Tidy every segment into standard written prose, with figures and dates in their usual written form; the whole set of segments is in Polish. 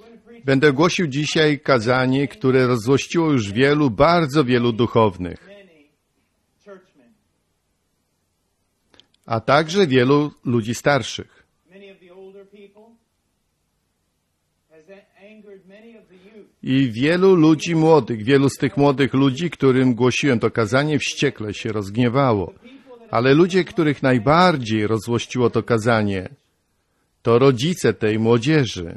Będę głosił dzisiaj kazanie, które rozzłościło już bardzo wielu duchownych, a także wielu ludzi starszych. I wielu ludzi młodych, wielu z tych młodych ludzi, którym głosiłem to kazanie, wściekle się rozgniewało. Ale ludzie, których najbardziej rozzłościło to kazanie, to rodzice tej młodzieży.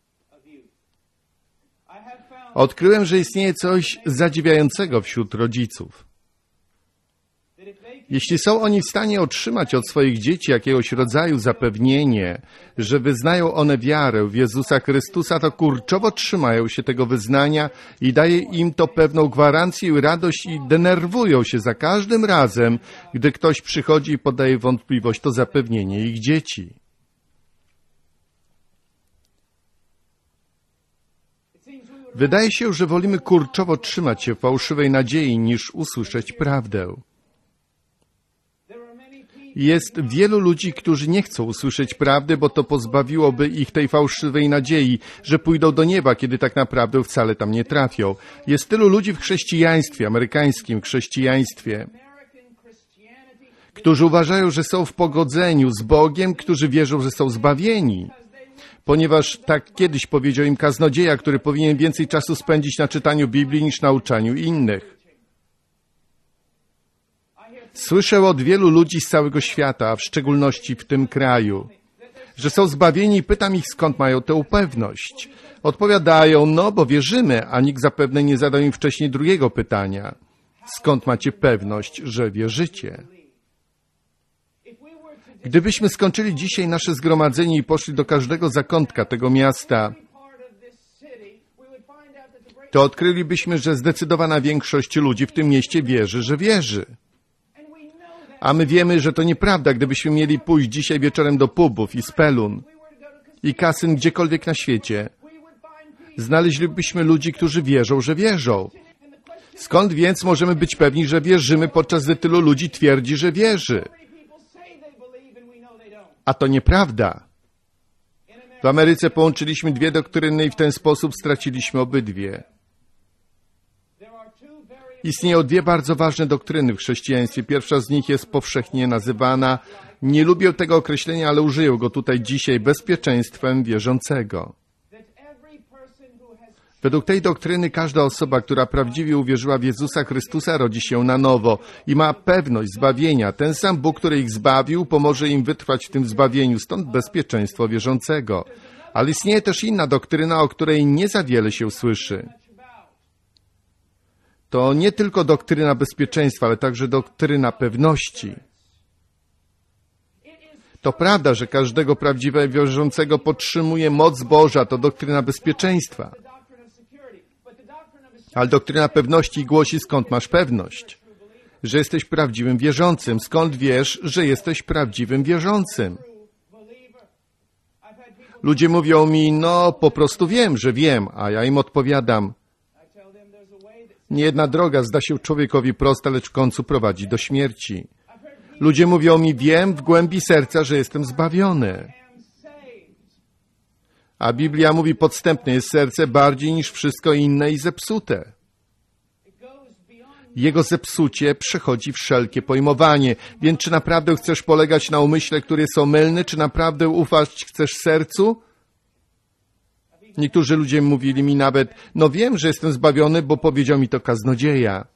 Odkryłem, że istnieje coś zadziwiającego wśród rodziców. Jeśli są oni w stanie otrzymać od swoich dzieci jakiegoś rodzaju zapewnienie, że wyznają one wiarę w Jezusa Chrystusa, to kurczowo trzymają się tego wyznania i daje im to pewną gwarancję i radość i denerwują się za każdym razem, gdy ktoś przychodzi i podaje wątpliwość to zapewnienie ich dzieci. Wydaje się, że wolimy kurczowo trzymać się fałszywej nadziei, niż usłyszeć prawdę. Jest wielu ludzi, którzy nie chcą usłyszeć prawdy, bo to pozbawiłoby ich tej fałszywej nadziei, że pójdą do nieba, kiedy tak naprawdę wcale tam nie trafią. Jest tylu ludzi w chrześcijaństwie, amerykańskim chrześcijaństwie, którzy uważają, że są w pogodzeniu z Bogiem, którzy wierzą, że są zbawieni. Ponieważ tak kiedyś powiedział im kaznodzieja, który powinien więcej czasu spędzić na czytaniu Biblii niż nauczaniu innych. Słyszę od wielu ludzi z całego świata, a w szczególności w tym kraju, że są zbawieni i pytam ich, skąd mają tę pewność. Odpowiadają, no bo wierzymy, a nikt zapewne nie zadał im wcześniej drugiego pytania. Skąd macie pewność, że wierzycie? Gdybyśmy skończyli dzisiaj nasze zgromadzenie i poszli do każdego zakątka tego miasta, to odkrylibyśmy, że zdecydowana większość ludzi w tym mieście wierzy, że wierzy. A my wiemy, że to nieprawda, gdybyśmy mieli pójść dzisiaj wieczorem do pubów i spelun i kasyn gdziekolwiek na świecie. Znaleźlibyśmy ludzi, którzy wierzą, że wierzą. Skąd więc możemy być pewni, że wierzymy, podczas gdy tylu ludzi twierdzi, że wierzy? A to nieprawda. W Ameryce połączyliśmy dwie doktryny i w ten sposób straciliśmy obydwie. Istnieją dwie bardzo ważne doktryny w chrześcijaństwie. Pierwsza z nich jest powszechnie nazywana, nie lubię tego określenia, ale użyję go tutaj dzisiaj, bezpieczeństwem wierzącego. Według tej doktryny każda osoba, która prawdziwie uwierzyła w Jezusa Chrystusa, rodzi się na nowo i ma pewność zbawienia. Ten sam Bóg, który ich zbawił, pomoże im wytrwać w tym zbawieniu, stąd bezpieczeństwo wierzącego. Ale istnieje też inna doktryna, o której nie za wiele się słyszy. To nie tylko doktryna bezpieczeństwa, ale także doktryna pewności. To prawda, że każdego prawdziwego wierzącego podtrzymuje moc Boża, to doktryna bezpieczeństwa. Ale doktryna pewności głosi, skąd masz pewność, że jesteś prawdziwym wierzącym. Skąd wiesz, że jesteś prawdziwym wierzącym? Ludzie mówią mi, no po prostu wiem, że wiem, a ja im odpowiadam, nie jedna droga zda się człowiekowi prosta, lecz w końcu prowadzi do śmierci. Ludzie mówią mi, wiem w głębi serca, że jestem zbawiony. A Biblia mówi, podstępne jest serce bardziej niż wszystko inne i zepsute. Jego zepsucie przechodzi wszelkie pojmowanie. Więc czy naprawdę chcesz polegać na umyśle, które są mylne? Czy naprawdę ufać chcesz sercu? Niektórzy ludzie mówili mi nawet, no wiem, że jestem zbawiony, bo powiedział mi to kaznodzieja.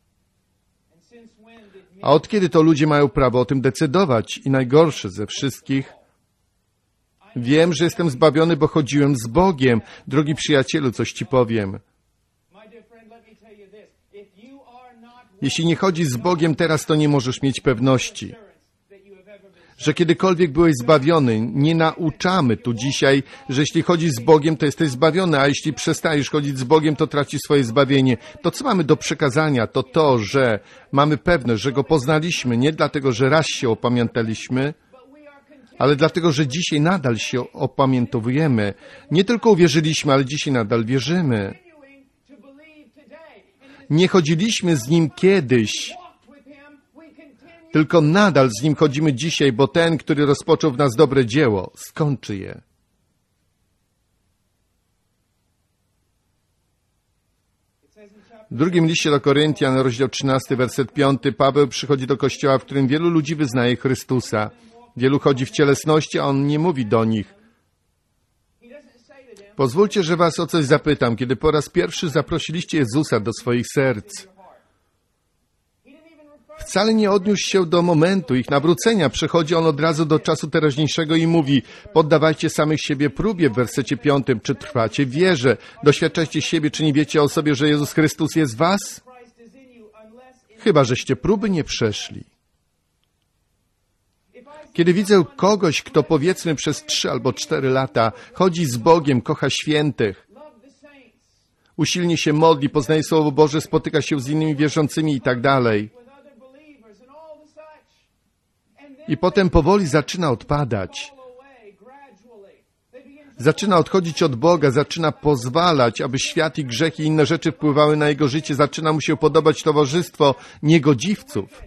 A od kiedy to ludzie mają prawo o tym decydować? I najgorsze ze wszystkich, wiem, że jestem zbawiony, bo chodziłem z Bogiem. Drogi przyjacielu, coś ci powiem. Jeśli nie chodzisz z Bogiem teraz, to nie możesz mieć pewności, że kiedykolwiek byłeś zbawiony. Nie nauczamy tu dzisiaj, że jeśli chodzisz z Bogiem, to jesteś zbawiony, a jeśli przestajesz chodzić z Bogiem, to tracisz swoje zbawienie. To, co mamy do przekazania, to to, że mamy pewność, że Go poznaliśmy, nie dlatego, że raz się opamiętaliśmy, ale dlatego, że dzisiaj nadal się opamiętowujemy. Nie tylko uwierzyliśmy, ale dzisiaj nadal wierzymy. Nie chodziliśmy z Nim kiedyś, tylko nadal z Nim chodzimy dzisiaj, bo ten, który rozpoczął w nas dobre dzieło, skończy je. W drugim liście do Koryntian, rozdział 13, werset 5, Paweł przychodzi do kościoła, w którym wielu ludzi wyznaje Chrystusa. Wielu chodzi w cielesności, a on nie mówi do nich. Pozwólcie, że was o coś zapytam. Kiedy po raz pierwszy zaprosiliście Jezusa do swoich serc, wcale nie odniósł się do momentu ich nawrócenia. Przechodzi on od razu do czasu teraźniejszego i mówi: poddawajcie samych siebie próbie w wersecie 5. Czy trwacie w wierze? Doświadczajcie siebie, czy nie wiecie o sobie, że Jezus Chrystus jest w was? Chyba żeście próby nie przeszli. Kiedy widzę kogoś, kto powiedzmy przez 3 albo 4 lata chodzi z Bogiem, kocha świętych, usilnie się modli, poznaje Słowo Boże, spotyka się z innymi wierzącymi i tak dalej, i potem powoli zaczyna odpadać. Zaczyna odchodzić od Boga, zaczyna pozwalać, aby świat i grzech i inne rzeczy wpływały na jego życie. Zaczyna mu się podobać towarzystwo niegodziwców.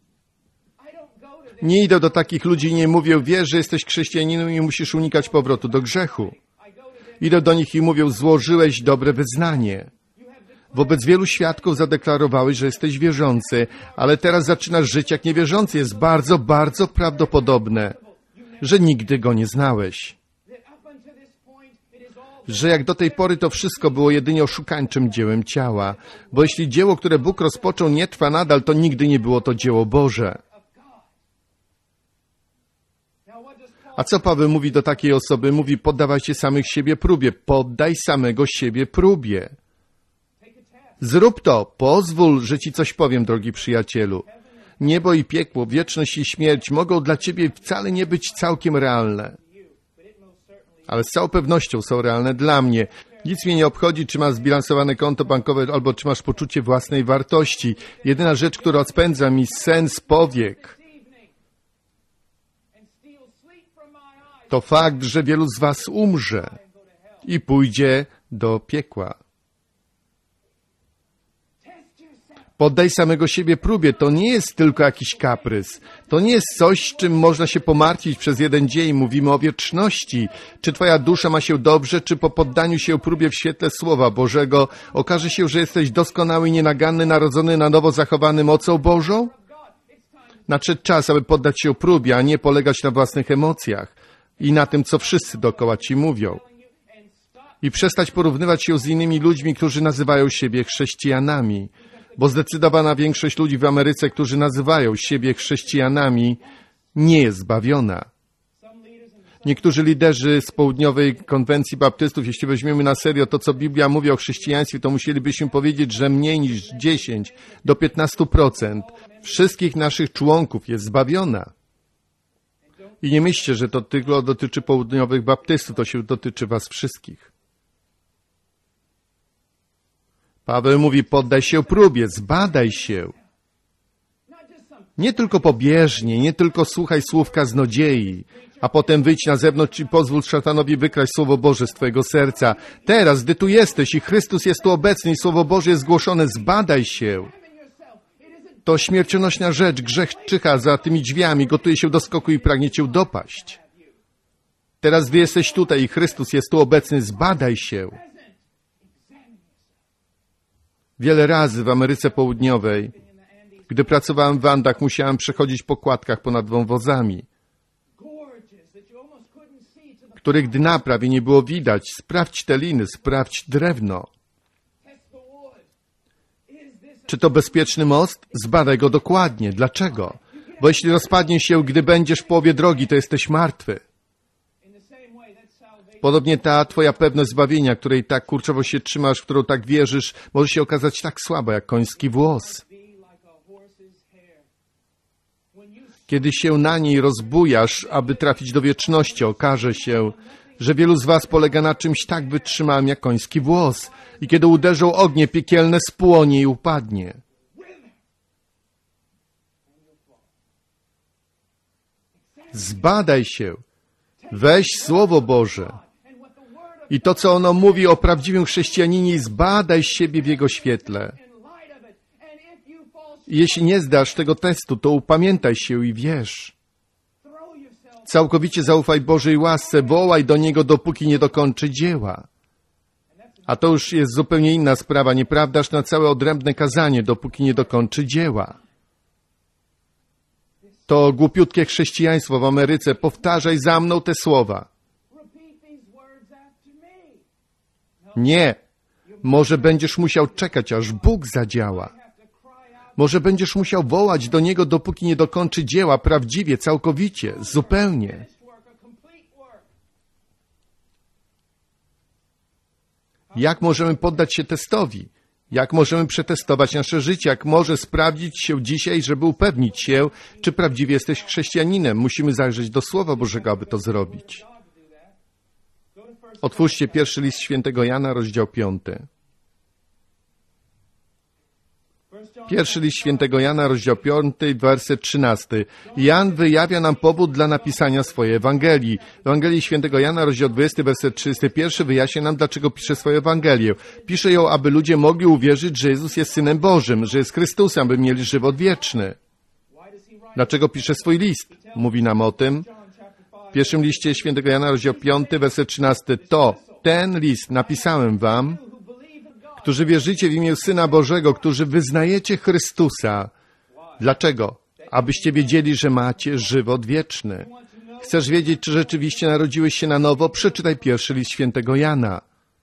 Nie idę do takich ludzi i nie mówię: wiesz, że jesteś chrześcijaninem i musisz unikać powrotu do grzechu. Idę do nich i mówię: złożyłeś dobre wyznanie. Wobec wielu świadków zadeklarowałeś, że jesteś wierzący, ale teraz zaczynasz żyć jak niewierzący. Jest bardzo, bardzo prawdopodobne, że nigdy go nie znałeś. Że jak do tej pory to wszystko było jedynie oszukańczym dziełem ciała. Bo jeśli dzieło, które Bóg rozpoczął, nie trwa nadal, to nigdy nie było to dzieło Boże. A co Paweł mówi do takiej osoby? Mówi: poddawajcie samych siebie próbie. Poddaj samego siebie próbie. Zrób to. Pozwól, że ci coś powiem, drogi przyjacielu. Niebo i piekło, wieczność i śmierć mogą dla ciebie wcale nie być całkiem realne. Ale z całą pewnością są realne dla mnie. Nic mnie nie obchodzi, czy masz zbilansowane konto bankowe, albo czy masz poczucie własnej wartości. Jedyna rzecz, która odpędza mi sen z powiek, to fakt, że wielu z was umrze i pójdzie do piekła. Poddaj samego siebie próbie. To nie jest tylko jakiś kaprys. To nie jest coś, czym można się pomartwić przez jeden dzień. Mówimy o wieczności. Czy twoja dusza ma się dobrze, czy po poddaniu się próbie w świetle Słowa Bożego okaże się, że jesteś doskonały i nienaganny, narodzony na nowo, zachowany mocą Bożą? Nadszedł czas, aby poddać się próbie, a nie polegać na własnych emocjach i na tym, co wszyscy dookoła ci mówią. I przestać porównywać się z innymi ludźmi, którzy nazywają siebie chrześcijanami. Bo zdecydowana większość ludzi w Ameryce, którzy nazywają siebie chrześcijanami, nie jest zbawiona. Niektórzy liderzy z południowej konwencji baptystów, jeśli weźmiemy na serio to, co Biblia mówi o chrześcijaństwie, to musielibyśmy powiedzieć, że mniej niż 10 do 15% wszystkich naszych członków jest zbawiona. I nie myślcie, że to tylko dotyczy południowych baptystów, to się dotyczy was wszystkich. Paweł mówi: poddaj się próbie, zbadaj się. Nie tylko pobieżnie, nie tylko słuchaj słów kaznodziei, a potem wyjdź na zewnątrz i pozwól szatanowi wykraść Słowo Boże z twojego serca. Teraz, gdy tu jesteś i Chrystus jest tu obecny i Słowo Boże jest głoszone, zbadaj się. To śmiercionośna rzecz, grzech czyha za tymi drzwiami, gotuje się do skoku i pragnie cię dopaść. Teraz, gdy jesteś tutaj i Chrystus jest tu obecny, zbadaj się. Wiele razy w Ameryce Południowej, gdy pracowałem w Andach, musiałem przechodzić po kładkach ponad wąwozami, których dna prawie nie było widać. Sprawdź te liny, sprawdź drewno. Czy to bezpieczny most? Zbadaj go dokładnie. Dlaczego? Bo jeśli rozpadnie się, gdy będziesz w połowie drogi, to jesteś martwy. Podobnie ta twoja pewność zbawienia, której tak kurczowo się trzymasz, w którą tak wierzysz, może się okazać tak słaba jak koński włos. Kiedy się na niej rozbujasz, aby trafić do wieczności, okaże się, że wielu z was polega na czymś tak wytrzymałym jak koński włos. I kiedy uderzą ognie piekielne, spłonie i upadnie. Zbadaj się. Weź Słowo Boże. I to, co ono mówi o prawdziwym chrześcijaninie, zbadaj siebie w jego świetle. I jeśli nie zdasz tego testu, to upamiętaj się i wierz. Całkowicie zaufaj Bożej łasce, wołaj do Niego, dopóki nie dokończy dzieła. A to już jest zupełnie inna sprawa, nieprawdaż, na całe odrębne kazanie, dopóki nie dokończy dzieła. To głupiutkie chrześcijaństwo w Ameryce. Powtarzaj za mną te słowa. Nie. Może będziesz musiał czekać, aż Bóg zadziała. Może będziesz musiał wołać do Niego, dopóki nie dokończy dzieła prawdziwie, całkowicie, zupełnie. Jak możemy poddać się testowi? Jak możemy przetestować nasze życie? Jak może sprawdzić się dzisiaj, żeby upewnić się, czy prawdziwie jesteś chrześcijaninem? Musimy zajrzeć do Słowa Bożego, aby to zrobić. Otwórzcie pierwszy list świętego Jana, rozdział 5. Pierwszy list świętego Jana, rozdział 5, werset 13. Jan wyjawia nam powód dla napisania swojej Ewangelii. Ewangelii świętego Jana, rozdział 20, werset 31 wyjaśnia nam, dlaczego pisze swoją Ewangelię. Pisze ją, aby ludzie mogli uwierzyć, że Jezus jest Synem Bożym, że jest Chrystusem, aby mieli żywot wieczny. Dlaczego pisze swój list? Mówi nam o tym. W pierwszym liście świętego Jana, rozdział 5, werset 13. Ten list napisałem wam, którzy wierzycie w imię Syna Bożego, którzy wyznajecie Chrystusa. Dlaczego? Abyście wiedzieli, że macie żywot wieczny. Chcesz wiedzieć, czy rzeczywiście narodziłeś się na nowo? Przeczytaj pierwszy list świętego Jana.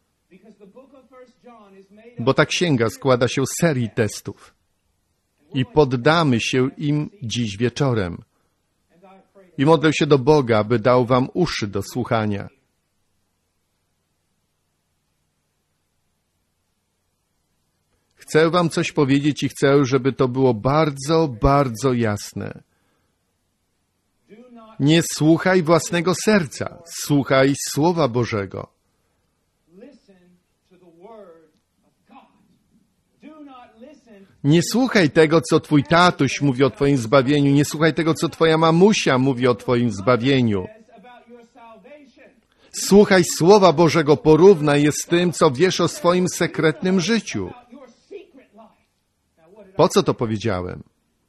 Bo ta księga składa się z serii testów. I poddamy się im dziś wieczorem. I modlę się do Boga, aby dał wam uszy do słuchania. Chcę wam coś powiedzieć i chcę, żeby to było bardzo, bardzo jasne. Nie słuchaj własnego serca, słuchaj Słowa Bożego. Nie słuchaj tego, co twój tatuś mówi o twoim zbawieniu, nie słuchaj tego, co twoja mamusia mówi o twoim zbawieniu. Słuchaj Słowa Bożego, porównaj je z tym, co wiesz o swoim sekretnym życiu. Po co to powiedziałem?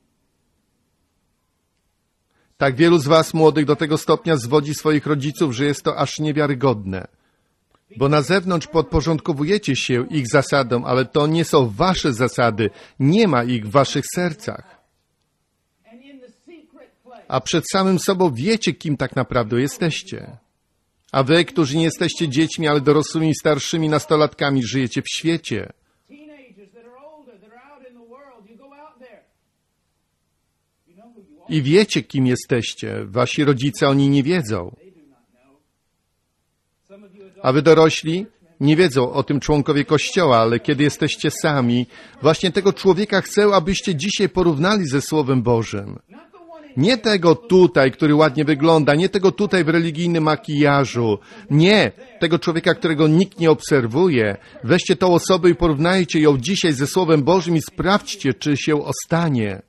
Tak wielu z was młodych do tego stopnia zwodzi swoich rodziców, że jest to aż niewiarygodne. Bo na zewnątrz podporządkowujecie się ich zasadom, ale to nie są wasze zasady. Nie ma ich w waszych sercach. A przed samym sobą wiecie, kim tak naprawdę jesteście. A wy, którzy nie jesteście dziećmi, ale dorosłymi, starszymi nastolatkami, żyjecie w świecie. I wiecie, kim jesteście. Wasi rodzice, oni nie wiedzą. A wy dorośli nie wiedzą o tym członkowie Kościoła, ale kiedy jesteście sami, właśnie tego człowieka chcę, abyście dzisiaj porównali ze Słowem Bożym. Nie tego tutaj, który ładnie wygląda, nie tego tutaj w religijnym makijażu. Nie, tego człowieka, którego nikt nie obserwuje. Weźcie tą osobę i porównajcie ją dzisiaj ze Słowem Bożym i sprawdźcie, czy się ostanie.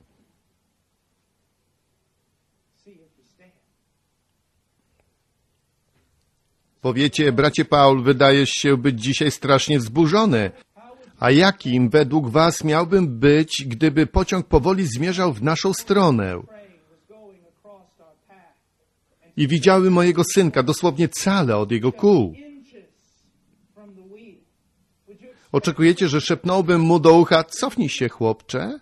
Powiecie, bracie Paul, wydajesz się być dzisiaj strasznie wzburzony. A jakim według was miałbym być, gdyby pociąg powoli zmierzał w naszą stronę? I widziałem mojego synka dosłownie cale od jego kół. Oczekujecie, że szepnąłbym mu do ucha, cofnij się, chłopcze?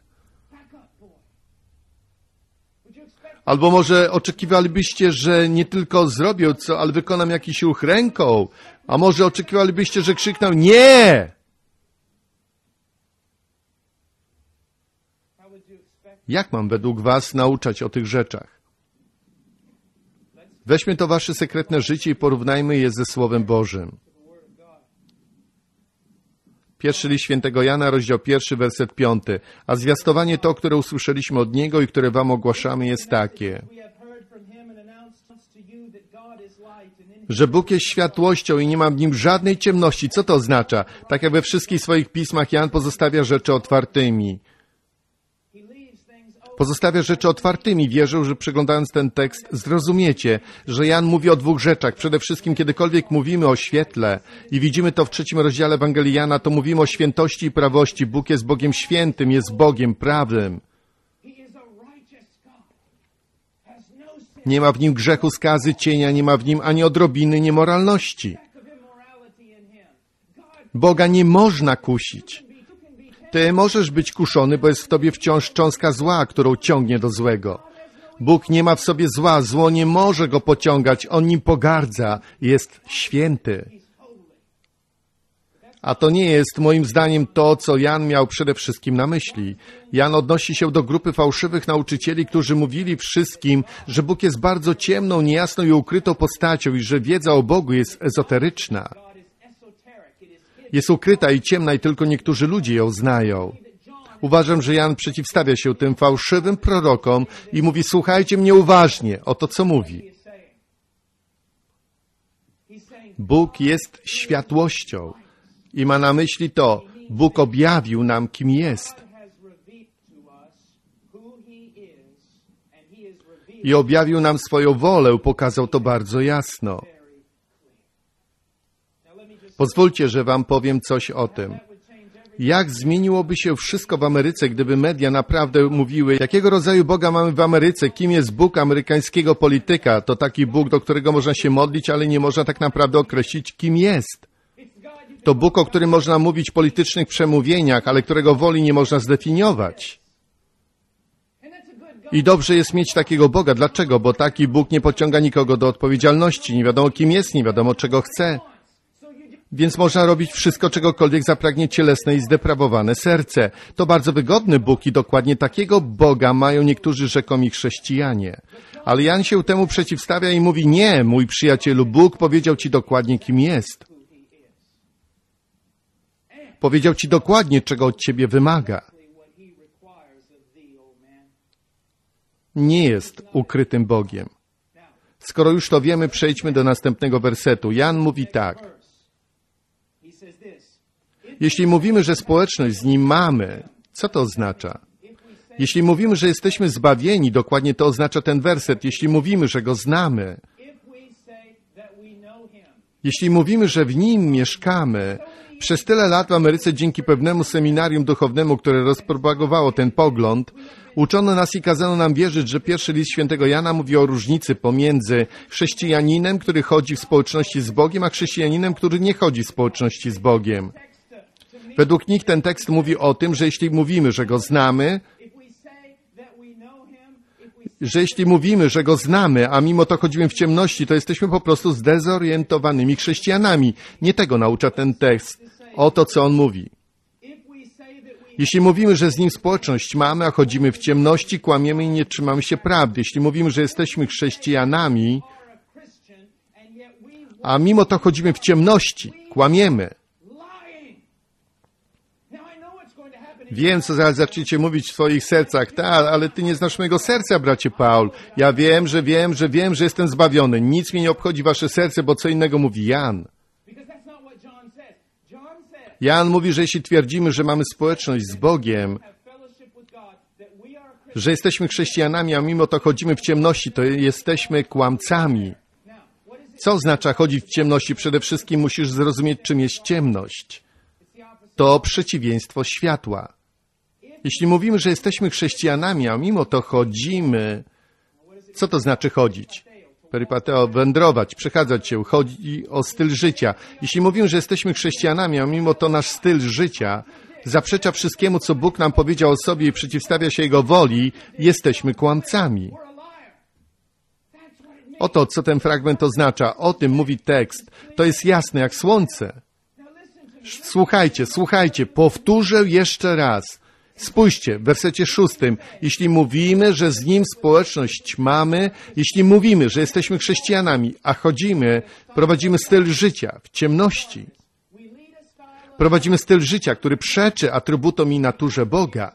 Albo może oczekiwalibyście, że nie tylko zrobię co, ale wykonam jakiś ruch ręką. A może oczekiwalibyście, że krzyknę nie! Jak mam według was nauczać o tych rzeczach? Weźmy to wasze sekretne życie i porównajmy je ze Słowem Bożym. Pierwszy list świętego Jana, rozdział 1, werset 5. A zwiastowanie to, które usłyszeliśmy od Niego i które wam ogłaszamy, jest takie, że Bóg jest światłością i nie ma w Nim żadnej ciemności. Co to oznacza? Tak jak we wszystkich swoich pismach Jan pozostawia rzeczy otwartymi. Pozostawia rzeczy otwartymi. Wierzę, że przeglądając ten tekst zrozumiecie, że Jan mówi o dwóch rzeczach. Przede wszystkim, kiedykolwiek mówimy o świetle i widzimy to w 3 rozdziale Ewangelii Jana, to mówimy o świętości i prawości. Bóg jest Bogiem świętym, jest Bogiem prawym. Nie ma w Nim grzechu, skazy, cienia, nie ma w Nim ani odrobiny niemoralności. Boga nie można kusić. Ty możesz być kuszony, bo jest w tobie wciąż cząstka zła, którą ciągnie do złego. Bóg nie ma w sobie zła, zło nie może go pociągać, On nim pogardza, jest święty. A to nie jest moim zdaniem to, co Jan miał przede wszystkim na myśli. Jan odnosi się do grupy fałszywych nauczycieli, którzy mówili wszystkim, że Bóg jest bardzo ciemną, niejasną i ukrytą postacią i że wiedza o Bogu jest ezoteryczna. Jest ukryta i ciemna i tylko niektórzy ludzie ją znają. Uważam, że Jan przeciwstawia się tym fałszywym prorokom i mówi, słuchajcie mnie uważnie, oto co mówi. Bóg jest światłością i ma na myśli to, Bóg objawił nam, kim jest. I objawił nam swoją wolę, pokazał to bardzo jasno. Pozwólcie, że wam powiem coś o tym. Jak zmieniłoby się wszystko w Ameryce, gdyby media naprawdę mówiły, jakiego rodzaju Boga mamy w Ameryce, kim jest Bóg amerykańskiego polityka. To taki Bóg, do którego można się modlić, ale nie można tak naprawdę określić, kim jest. To Bóg, o którym można mówić w politycznych przemówieniach, ale którego woli nie można zdefiniować. I dobrze jest mieć takiego Boga. Dlaczego? Bo taki Bóg nie pociąga nikogo do odpowiedzialności. Nie wiadomo, kim jest, nie wiadomo, czego chce. Więc można robić wszystko, czegokolwiek zapragnie cielesne i zdeprawowane serce. To bardzo wygodny Bóg i dokładnie takiego Boga mają niektórzy rzekomi chrześcijanie. Ale Jan się temu przeciwstawia i mówi, nie, mój przyjacielu, Bóg powiedział ci dokładnie, kim jest. Powiedział ci dokładnie, czego od ciebie wymaga. Nie jest ukrytym Bogiem. Skoro już to wiemy, przejdźmy do następnego wersetu. Jan mówi tak. Jeśli mówimy, że społeczność z Nim mamy, co to oznacza? Jeśli mówimy, że jesteśmy zbawieni, dokładnie to oznacza ten werset. Jeśli mówimy, że Go znamy, jeśli mówimy, że w Nim mieszkamy, przez tyle lat w Ameryce dzięki pewnemu seminarium duchownemu, które rozpropagowało ten pogląd, uczono nas i kazano nam wierzyć, że pierwszy list świętego Jana mówi o różnicy pomiędzy chrześcijaninem, który chodzi w społeczności z Bogiem, a chrześcijaninem, który nie chodzi w społeczności z Bogiem. Według nich ten tekst mówi o tym, że jeśli mówimy, że Go znamy, a mimo to chodzimy w ciemności, to jesteśmy po prostu zdezorientowanymi chrześcijanami. Nie tego naucza ten tekst. Oto co on mówi. Jeśli mówimy, że z Nim społeczność mamy, a chodzimy w ciemności, kłamiemy i nie trzymamy się prawdy. Jeśli mówimy, że jesteśmy chrześcijanami, a mimo to chodzimy w ciemności, kłamiemy. Wiem, co zaraz zaczniecie mówić w swoich sercach. Ale ty nie znasz mojego serca, bracie Paul. Ja wiem, że jestem zbawiony. Nic mnie nie obchodzi wasze serce, bo co innego mówi Jan. Jan mówi, że jeśli twierdzimy, że mamy społeczność z Bogiem, że jesteśmy chrześcijanami, a mimo to chodzimy w ciemności, to jesteśmy kłamcami. Co oznacza chodzić w ciemności? Przede wszystkim musisz zrozumieć, czym jest ciemność. To przeciwieństwo światła. Jeśli mówimy, że jesteśmy chrześcijanami, a mimo to chodzimy, co to znaczy chodzić? Peripateo, wędrować, przechadzać się, chodzi o styl życia. Jeśli mówimy, że jesteśmy chrześcijanami, a mimo to nasz styl życia zaprzecza wszystkiemu, co Bóg nam powiedział o sobie i przeciwstawia się Jego woli, jesteśmy kłamcami. Oto, co ten fragment oznacza. O tym mówi tekst. To jest jasne jak słońce. Słuchajcie, powtórzę jeszcze raz. Spójrzcie, w wersecie 6. Jeśli mówimy, że z Nim społeczność mamy, jeśli mówimy, że jesteśmy chrześcijanami, a chodzimy, prowadzimy styl życia w ciemności. Prowadzimy styl życia, który przeczy atrybutom i naturze Boga.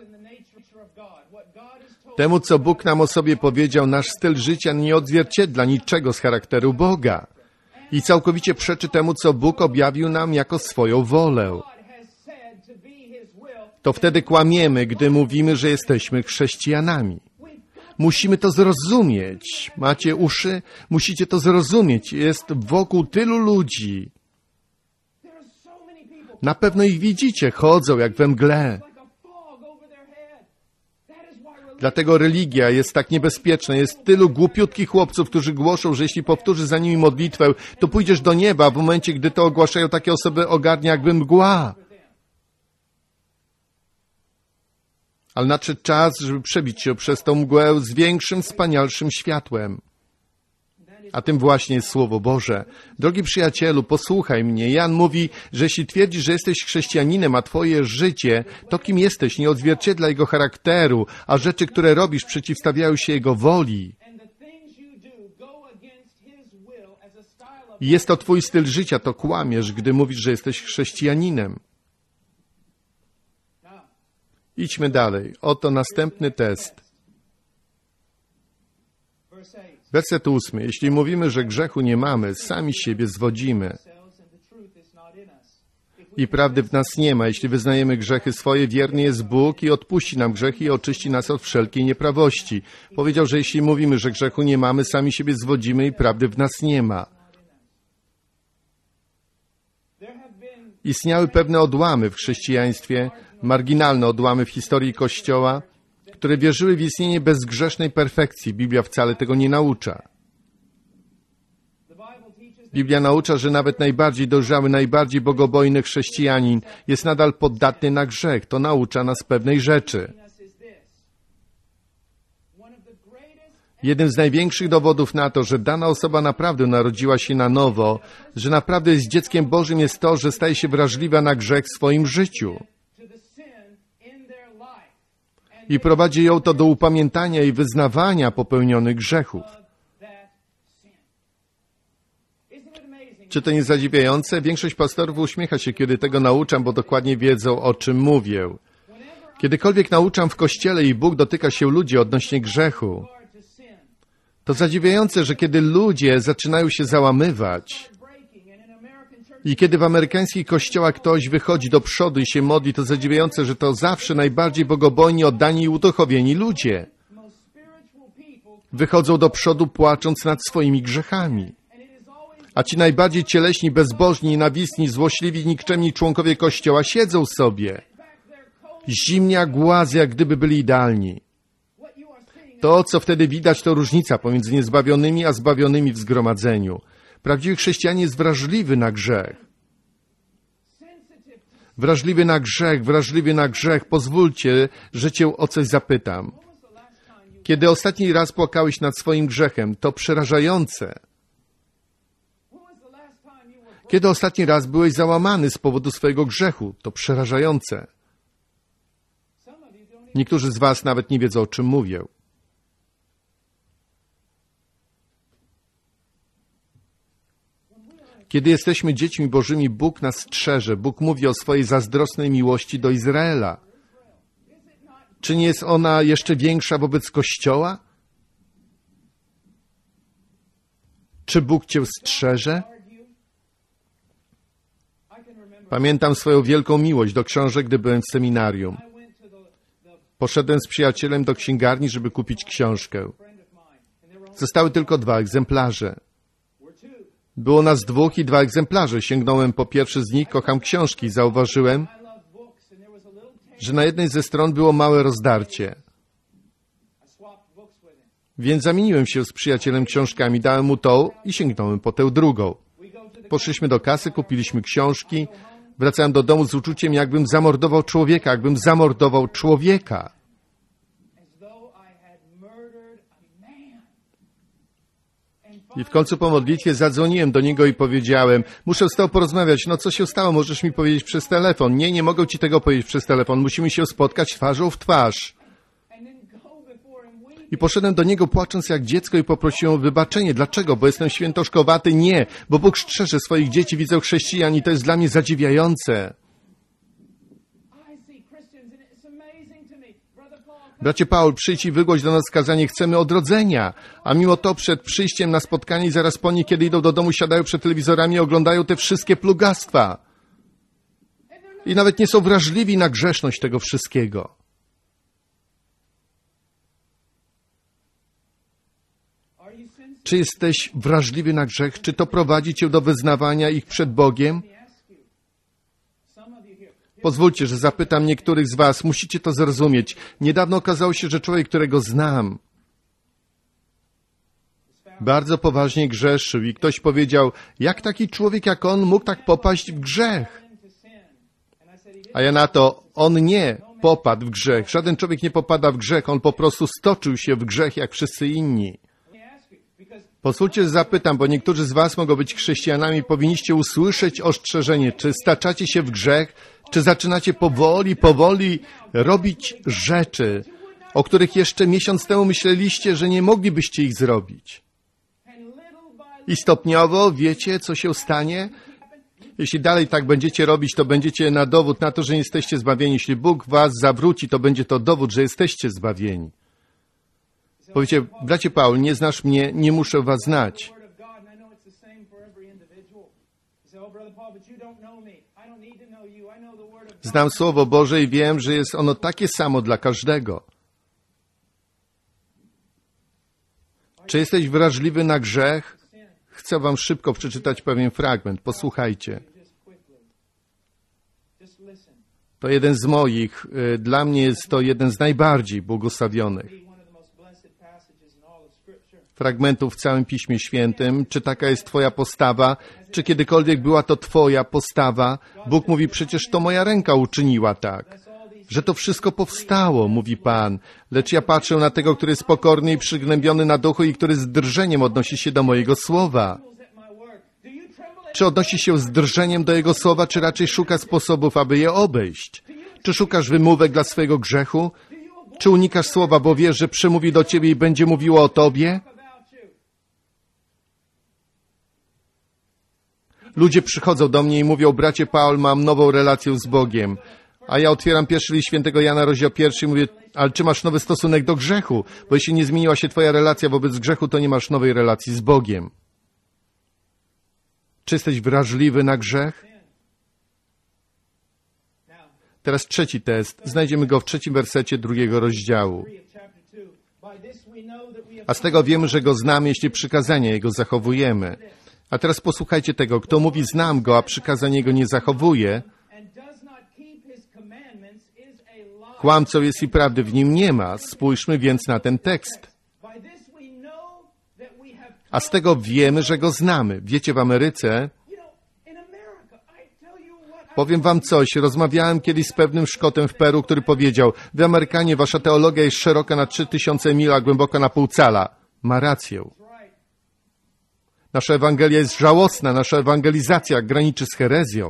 Temu, co Bóg nam o sobie powiedział, nasz styl życia nie odzwierciedla niczego z charakteru Boga. I całkowicie przeczy temu, co Bóg objawił nam jako swoją wolę. To wtedy kłamiemy, gdy mówimy, że jesteśmy chrześcijanami. Musimy to zrozumieć. Macie uszy? Musicie to zrozumieć. Jest wokół tylu ludzi. Na pewno ich widzicie, chodzą jak we mgle. Dlatego religia jest tak niebezpieczna. Jest tylu głupiutkich chłopców, którzy głoszą, że jeśli powtórzysz za nimi modlitwę, to pójdziesz do nieba. W momencie, gdy to ogłaszają, takie osoby ogarnia jakby mgła. Ale nadszedł czas, żeby przebić się przez tą mgłę z większym, wspanialszym światłem. A tym właśnie jest Słowo Boże. Drogi przyjacielu, posłuchaj mnie. Jan mówi, że jeśli twierdzisz, że jesteś chrześcijaninem, a twoje życie, to kim jesteś, nie odzwierciedla jego charakteru, a rzeczy, które robisz, przeciwstawiają się jego woli. I jest to twój styl życia, to kłamiesz, gdy mówisz, że jesteś chrześcijaninem. Idźmy dalej. Oto następny test. Werset 8. Jeśli mówimy, że grzechu nie mamy, sami siebie zwodzimy. I prawdy w nas nie ma. Jeśli wyznajemy grzechy swoje, wierny jest Bóg i odpuści nam grzechy i oczyści nas od wszelkiej nieprawości. Powiedział, że jeśli mówimy, że grzechu nie mamy, sami siebie zwodzimy i prawdy w nas nie ma. Istniały pewne odłamy w chrześcijaństwie, marginalne odłamy w historii Kościoła, które wierzyły w istnienie bezgrzesznej perfekcji. Biblia wcale tego nie naucza. Biblia naucza, że nawet najbardziej dojrzały, najbardziej bogobojny chrześcijanin jest nadal poddatny na grzech. To naucza nas pewnej rzeczy. Jednym z największych dowodów na to, że dana osoba naprawdę narodziła się na nowo, że naprawdę jest dzieckiem Bożym, jest to, że staje się wrażliwa na grzech w swoim życiu. I prowadzi ją to do upamiętania i wyznawania popełnionych grzechów. Czy to nie zadziwiające? Większość pastorów uśmiecha się, kiedy tego nauczam, bo dokładnie wiedzą, o czym mówię. Kiedykolwiek nauczam w Kościele i Bóg dotyka się ludzi odnośnie grzechu, to zadziwiające, że kiedy ludzie zaczynają się załamywać i kiedy w amerykańskich kościołach ktoś wychodzi do przodu i się modli, to zadziwiające, że to zawsze najbardziej bogobojni, oddani i uduchowieni ludzie wychodzą do przodu płacząc nad swoimi grzechami. A ci najbardziej cieleśni, bezbożni, nienawistni, złośliwi, nikczemni członkowie Kościoła siedzą sobie, zimni jak głazy, jak gdyby byli idealni. To, co wtedy widać, to różnica pomiędzy niezbawionymi a zbawionymi w zgromadzeniu. Prawdziwy chrześcijanin jest wrażliwy na grzech. Wrażliwy na grzech, wrażliwy na grzech. Pozwólcie, że cię o coś zapytam. Kiedy ostatni raz płakałeś nad swoim grzechem, to przerażające. Kiedy ostatni raz byłeś załamany z powodu swojego grzechu, to przerażające. Niektórzy z was nawet nie wiedzą, o czym mówię. Kiedy jesteśmy dziećmi Bożymi, Bóg nas strzeże. Bóg mówi o swojej zazdrosnej miłości do Izraela. Czy nie jest ona jeszcze większa wobec Kościoła? Czy Bóg cię strzeże? Pamiętam swoją wielką miłość do książek, gdy byłem w seminarium. Poszedłem z przyjacielem do księgarni, żeby kupić książkę. Zostały tylko 2 egzemplarze. Było nas 2 i 2 egzemplarze. Sięgnąłem po pierwszy z nich, kocham książki. Zauważyłem, że na jednej ze stron było małe rozdarcie. Więc zamieniłem się z przyjacielem książkami, dałem mu tą i sięgnąłem po tę drugą. Poszliśmy do kasy, kupiliśmy książki. Wracałem do domu z uczuciem, jakbym zamordował człowieka. I w końcu po modlitwie zadzwoniłem do niego i powiedziałem, muszę z tobą porozmawiać. No co się stało? Możesz mi powiedzieć przez telefon. Nie mogę ci tego powiedzieć przez telefon. Musimy się spotkać twarzą w twarz. I poszedłem do niego płacząc jak dziecko i poprosiłem o wybaczenie. Dlaczego? Bo jestem świętoszkowaty? Nie, bo Bóg strzeże swoich dzieci, widzę chrześcijan i to jest dla mnie zadziwiające. Bracie Paul, przyjdź i wygłoś do nas kazanie, chcemy odrodzenia. A mimo to przed przyjściem na spotkanie i zaraz po niej, kiedy idą do domu, siadają przed telewizorami i oglądają te wszystkie plugastwa. I nawet nie są wrażliwi na grzeszność tego wszystkiego. Czy jesteś wrażliwy na grzech? Czy to prowadzi cię do wyznawania ich przed Bogiem? Pozwólcie, że zapytam niektórych z was, musicie to zrozumieć. Niedawno okazało się, że człowiek, którego znam, bardzo poważnie grzeszył i ktoś powiedział, jak taki człowiek jak on mógł tak popaść w grzech? A ja na to, on nie popadł w grzech. Żaden człowiek nie popada w grzech, on po prostu stoczył się w grzech jak wszyscy inni. Pozwólcie, że zapytam, bo niektórzy z was mogą być chrześcijanami, powinniście usłyszeć ostrzeżenie, czy staczacie się w grzech, czy zaczynacie powoli robić rzeczy, o których jeszcze miesiąc temu myśleliście, że nie moglibyście ich zrobić. I stopniowo wiecie, co się stanie? Jeśli dalej tak będziecie robić, to będziecie na dowód na to, że nie jesteście zbawieni. Jeśli Bóg was zawróci, to będzie to dowód, że jesteście zbawieni. Powiecie, bracie Paul, nie znasz mnie, nie muszę was znać. Znam Słowo Boże i wiem, że jest ono takie samo dla każdego. Czy jesteś wrażliwy na grzech? Chcę wam szybko przeczytać pewien fragment. Posłuchajcie. To jeden z moich, dla mnie jest to jeden z najbardziej błogosławionych fragmentów w całym Piśmie Świętym. Czy taka jest twoja postawa? Czy kiedykolwiek była to twoja postawa? Bóg mówi, przecież to moja ręka uczyniła tak. Że to wszystko powstało, mówi Pan. Lecz ja patrzę na tego, który jest pokorny i przygnębiony na duchu i który z drżeniem odnosi się do mojego słowa. Czy odnosi się z drżeniem do Jego słowa, czy raczej szuka sposobów, aby je obejść? Czy szukasz wymówek dla swojego grzechu? Czy unikasz słowa, bo wiesz, że przemówi do ciebie i będzie mówiło o tobie? Ludzie przychodzą do mnie i mówią, bracie Paul, mam nową relację z Bogiem. A ja otwieram pierwszy list świętego Jana, rozdział 1 i mówię, ale czy masz nowy stosunek do grzechu? Bo jeśli nie zmieniła się twoja relacja wobec grzechu, to nie masz nowej relacji z Bogiem. Czy jesteś wrażliwy na grzech? Teraz trzeci test. Znajdziemy go w 3 wersecie 2 rozdziału. A z tego wiemy, że go znamy, jeśli przykazania Jego zachowujemy. A teraz posłuchajcie tego. Kto mówi, znam Go, a przykazań Jego nie zachowuje, kłamcą jest i prawdy w nim nie ma. Spójrzmy więc na ten tekst. A z tego wiemy, że Go znamy. Wiecie, w Ameryce, powiem wam coś, rozmawiałem kiedyś z pewnym Szkotem w Peru, który powiedział, wy Amerykanie, wasza teologia jest szeroka na 3000 mil, a głęboka na pół cala. Ma rację. Nasza Ewangelia jest żałosna, nasza ewangelizacja graniczy z herezją.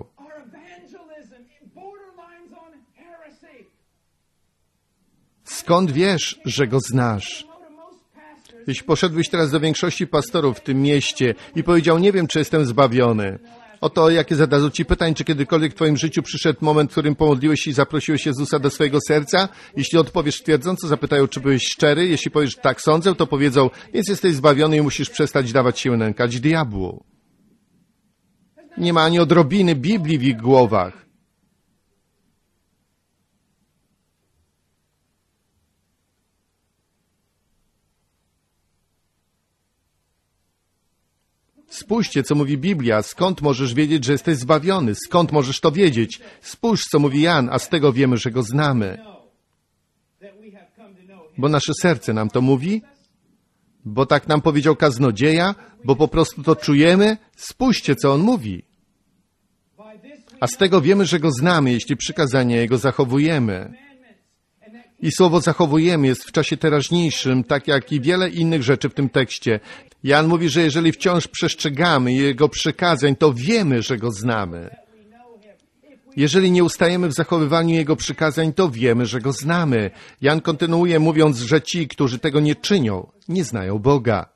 Skąd wiesz, że Go znasz? Jeśli poszedłbyś teraz do większości pastorów w tym mieście i powiedział, nie wiem, czy jestem zbawiony, oto jakie zadadzą ci pytań, czy kiedykolwiek w twoim życiu przyszedł moment, w którym pomodliłeś się i zaprosiłeś Jezusa do swojego serca? Jeśli odpowiesz twierdząco, zapytają, czy byłeś szczery. Jeśli powiesz, tak sądzę, to powiedzą, więc jesteś zbawiony i musisz przestać dawać się nękać diabłu. Nie ma ani odrobiny Biblii w ich głowach. Spójrzcie, co mówi Biblia. Skąd możesz wiedzieć, że jesteś zbawiony? Skąd możesz to wiedzieć? Spójrz, co mówi Jan, a z tego wiemy, że Go znamy. Bo nasze serce nam to mówi? Bo tak nam powiedział kaznodzieja? Bo po prostu to czujemy? Spójrzcie, co on mówi. A z tego wiemy, że Go znamy, jeśli przykazania Jego zachowujemy. I słowo zachowujemy jest w czasie teraźniejszym, tak jak i wiele innych rzeczy w tym tekście. Jan mówi, że jeżeli wciąż przestrzegamy Jego przykazań, to wiemy, że Go znamy. Jeżeli nie ustajemy w zachowywaniu Jego przykazań, to wiemy, że Go znamy. Jan kontynuuje mówiąc, że ci, którzy tego nie czynią, nie znają Boga.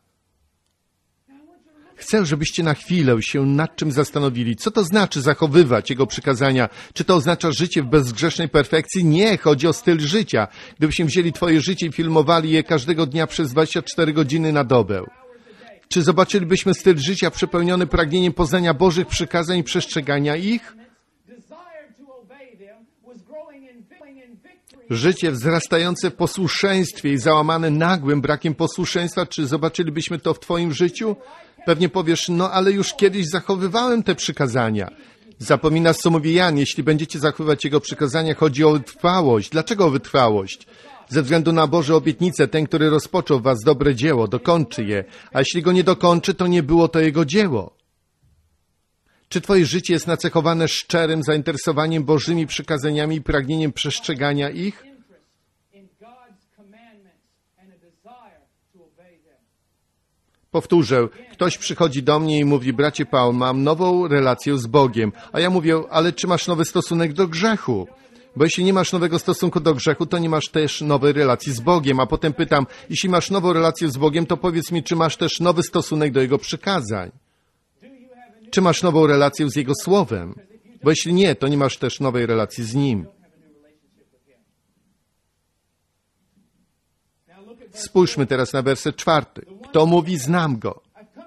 Chcę, żebyście na chwilę się nad czym zastanowili. Co to znaczy zachowywać Jego przykazania? Czy to oznacza życie w bezgrzesznej perfekcji? Nie, chodzi o styl życia. Gdybyśmy wzięli twoje życie i filmowali je każdego dnia przez 24 godziny na dobę. Czy zobaczylibyśmy styl życia przepełniony pragnieniem poznania Bożych przykazań i przestrzegania ich? Życie wzrastające w posłuszeństwie i załamane nagłym brakiem posłuszeństwa. Czy zobaczylibyśmy to w twoim życiu? Pewnie powiesz, no ale już kiedyś zachowywałem te przykazania. Zapominasz, co mówi Jan. Jeśli będziecie zachowywać Jego przykazania, chodzi o wytrwałość. Dlaczego o wytrwałość? Ze względu na Boże obietnice, ten, który rozpoczął w was dobre dzieło, dokończy je. A jeśli go nie dokończy, to nie było to Jego dzieło. Czy twoje życie jest nacechowane szczerym zainteresowaniem Bożymi przykazaniami i pragnieniem przestrzegania ich? Powtórzę, ktoś przychodzi do mnie i mówi, bracie Paul, mam nową relację z Bogiem. A ja mówię, ale czy masz nowy stosunek do grzechu? Bo jeśli nie masz nowego stosunku do grzechu, to nie masz też nowej relacji z Bogiem. A potem pytam, jeśli masz nową relację z Bogiem, to powiedz mi, czy masz też nowy stosunek do Jego przykazań? Czy masz nową relację z Jego Słowem? Bo jeśli nie, to nie masz też nowej relacji z Nim. Spójrzmy teraz na werset 4. Kto mówi, znam Go,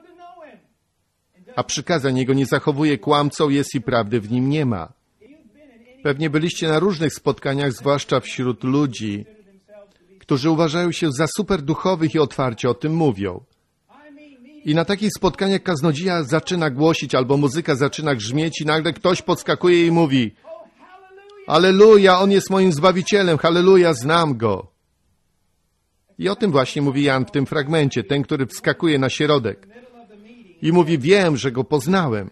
a przykazań Jego nie zachowuje, kłamcą jest i prawdy w nim nie ma. Pewnie byliście na różnych spotkaniach, zwłaszcza wśród ludzi, którzy uważają się za superduchowych i otwarcie o tym mówią. I na takich spotkaniach kaznodzieja zaczyna głosić, albo muzyka zaczyna grzmieć i nagle ktoś podskakuje i mówi: Alleluja, On jest moim Zbawicielem, halleluja, znam Go. I o tym właśnie mówi Jan w tym fragmencie, ten, który wskakuje na środek i mówi, wiem, że Go poznałem,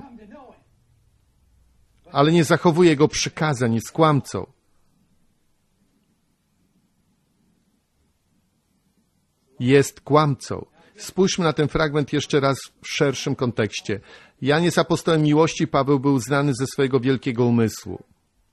ale nie zachowuje Jego przykazań, jest kłamcą. Jest kłamcą. Spójrzmy na ten fragment jeszcze raz w szerszym kontekście. Jan jest apostołem miłości, Paweł był znany ze swojego wielkiego umysłu.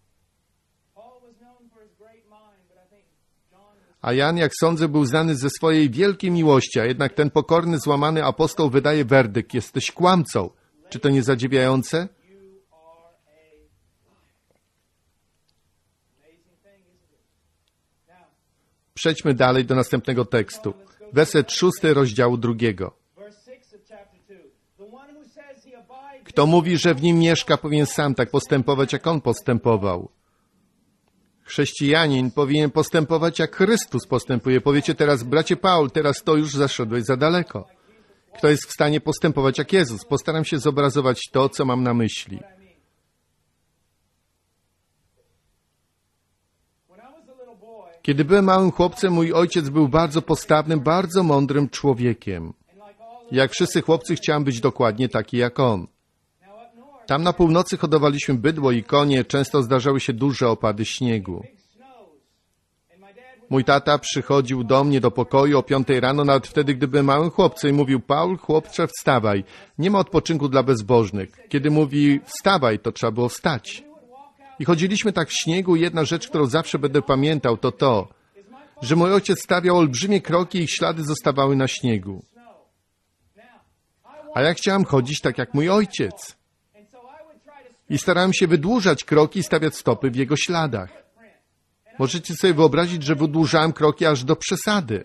A Jan, jak sądzę, był znany ze swojej wielkiej miłości, a jednak ten pokorny, złamany apostoł wydaje werdykt. Jesteś kłamcą. Czy to nie zadziwiające? Przejdźmy dalej do następnego tekstu. Werset 6 rozdziału 2. Kto mówi, że w nim mieszka, powinien sam tak postępować, jak on postępował. Chrześcijanin powinien postępować, jak Chrystus postępuje. Powiecie teraz, bracie Paul, teraz to już zaszedłeś za daleko. Kto jest w stanie postępować jak Jezus? Postaram się zobrazować to, co mam na myśli. Kiedy byłem małym chłopcem, mój ojciec był bardzo postawnym, bardzo mądrym człowiekiem. Jak wszyscy chłopcy, chciałem być dokładnie taki jak on. Tam na północy hodowaliśmy bydło i konie, często zdarzały się duże opady śniegu. Mój tata przychodził do mnie do pokoju o 5 rano, nawet wtedy, gdy byłem małym chłopcem, i mówił: Paul, chłopcze, wstawaj. Nie ma odpoczynku dla bezbożnych. Kiedy mówi wstawaj, to trzeba było wstać. I chodziliśmy tak w śniegu i jedna rzecz, którą zawsze będę pamiętał, to to, że mój ojciec stawiał olbrzymie kroki i ich ślady zostawały na śniegu. A ja chciałem chodzić tak jak mój ojciec. I starałem się wydłużać kroki i stawiać stopy w jego śladach. Możecie sobie wyobrazić, że wydłużałem kroki aż do przesady.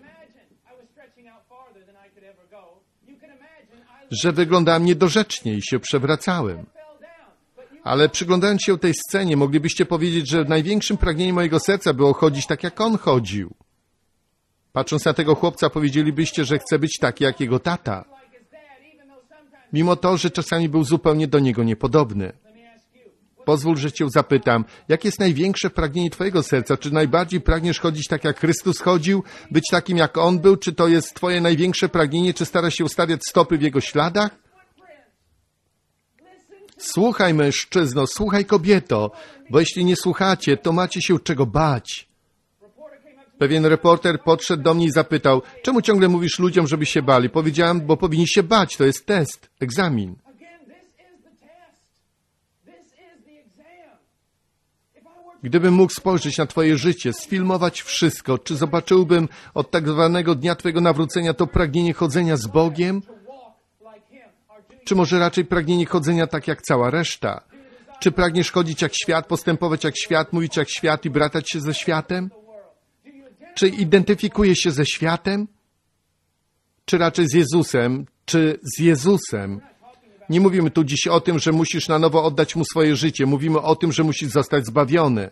Że wyglądałem niedorzecznie i się przewracałem. Ale przyglądając się tej scenie, moglibyście powiedzieć, że największym pragnieniem mojego serca było chodzić tak, jak on chodził. Patrząc na tego chłopca, powiedzielibyście, że chce być taki, jak jego tata. Mimo to, że czasami był zupełnie do niego niepodobny. Pozwól, że cię zapytam, jakie jest największe pragnienie twojego serca? Czy najbardziej pragniesz chodzić tak, jak Chrystus chodził? Być takim, jak On był? Czy to jest twoje największe pragnienie? Czy starasz się ustawiać stopy w Jego śladach? Słuchaj, mężczyzno, słuchaj, kobieto, bo jeśli nie słuchacie, to macie się czego bać. Pewien reporter podszedł do mnie i zapytał, czemu ciągle mówisz ludziom, żeby się bali? Powiedziałem, bo powinni się bać, to jest test, egzamin. Gdybym mógł spojrzeć na twoje życie, sfilmować wszystko, czy zobaczyłbym od tak zwanego dnia twojego nawrócenia to pragnienie chodzenia z Bogiem? Czy może raczej pragnienie chodzenia tak jak cała reszta? Czy pragniesz chodzić jak świat, postępować jak świat, mówić jak świat i bratać się ze światem? Czy identyfikujesz się ze światem? Czy raczej z Jezusem? Czy z Jezusem? Nie mówimy tu dziś o tym, że musisz na nowo oddać Mu swoje życie. Mówimy o tym, że musisz zostać zbawiony.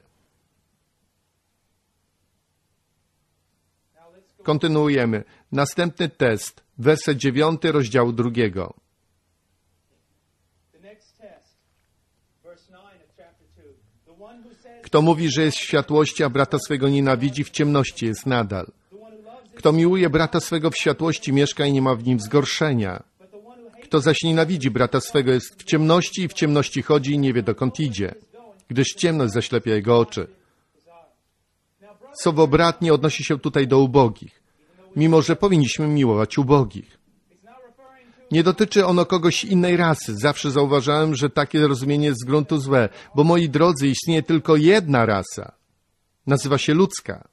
Kontynuujemy. Następny test. Werset 9 rozdziału 2. Kto mówi, że jest w światłości, a brata swego nienawidzi, w ciemności jest nadal. Kto miłuje brata swego w światłości, mieszka i nie ma w nim zgorszenia. Kto zaś nienawidzi brata swego, jest w ciemności i w ciemności chodzi i nie wie, dokąd idzie, gdyż ciemność zaślepia jego oczy. Słowo brat nie odnosi się tutaj do ubogich, mimo że powinniśmy miłować ubogich. Nie dotyczy ono kogoś innej rasy. Zawsze zauważałem, że takie rozumienie jest z gruntu złe, bo moi drodzy, istnieje tylko jedna rasa. Nazywa się ludzka.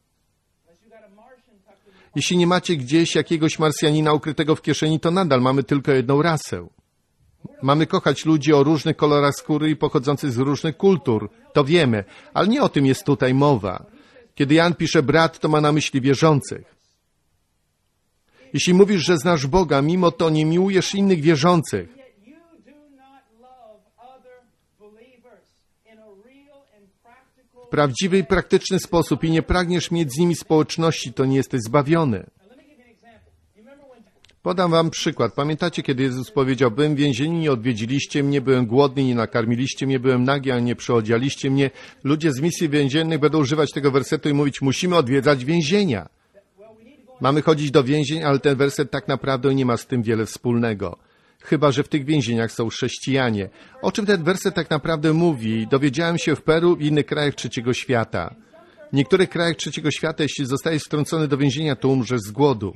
Jeśli nie macie gdzieś jakiegoś Marsjanina ukrytego w kieszeni, to nadal mamy tylko jedną rasę. Mamy kochać ludzi o różnych kolorach skóry i pochodzących z różnych kultur. To wiemy, ale nie o tym jest tutaj mowa. Kiedy Jan pisze brat, to ma na myśli wierzących. Jeśli mówisz, że znasz Boga, mimo to nie miłujesz innych wierzących, w prawdziwy i praktyczny sposób i nie pragniesz mieć z nimi społeczności, to nie jesteś zbawiony. Podam wam przykład. Pamiętacie, kiedy Jezus powiedział, byłem w więzieniu, nie odwiedziliście mnie, byłem głodny, nie nakarmiliście mnie, byłem nagi, a nie przyodzialiście mnie. Ludzie z misji więziennych będą używać tego wersetu i mówić, musimy odwiedzać więzienia. Mamy chodzić do więzień, ale ten werset tak naprawdę nie ma z tym wiele wspólnego. Chyba że w tych więzieniach są chrześcijanie. O czym ten werset tak naprawdę mówi? Dowiedziałem się w Peru i innych krajach trzeciego świata. W niektórych krajach trzeciego świata, jeśli zostajesz wtrącony do więzienia, to umrzesz z głodu.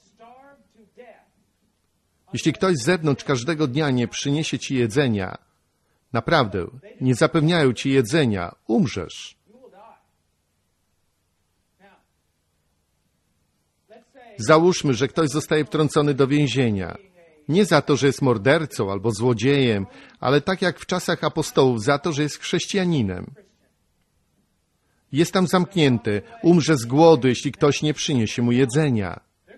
Jeśli ktoś z zewnątrz każdego dnia nie przyniesie ci jedzenia, naprawdę, nie zapewniają ci jedzenia, umrzesz. Załóżmy, że ktoś zostaje wtrącony do więzienia. Nie za to, że jest mordercą albo złodziejem, ale tak jak w czasach apostołów, za to, że jest chrześcijaninem. Jest tam zamknięty, umrze z głodu, jeśli ktoś nie przyniesie mu jedzenia.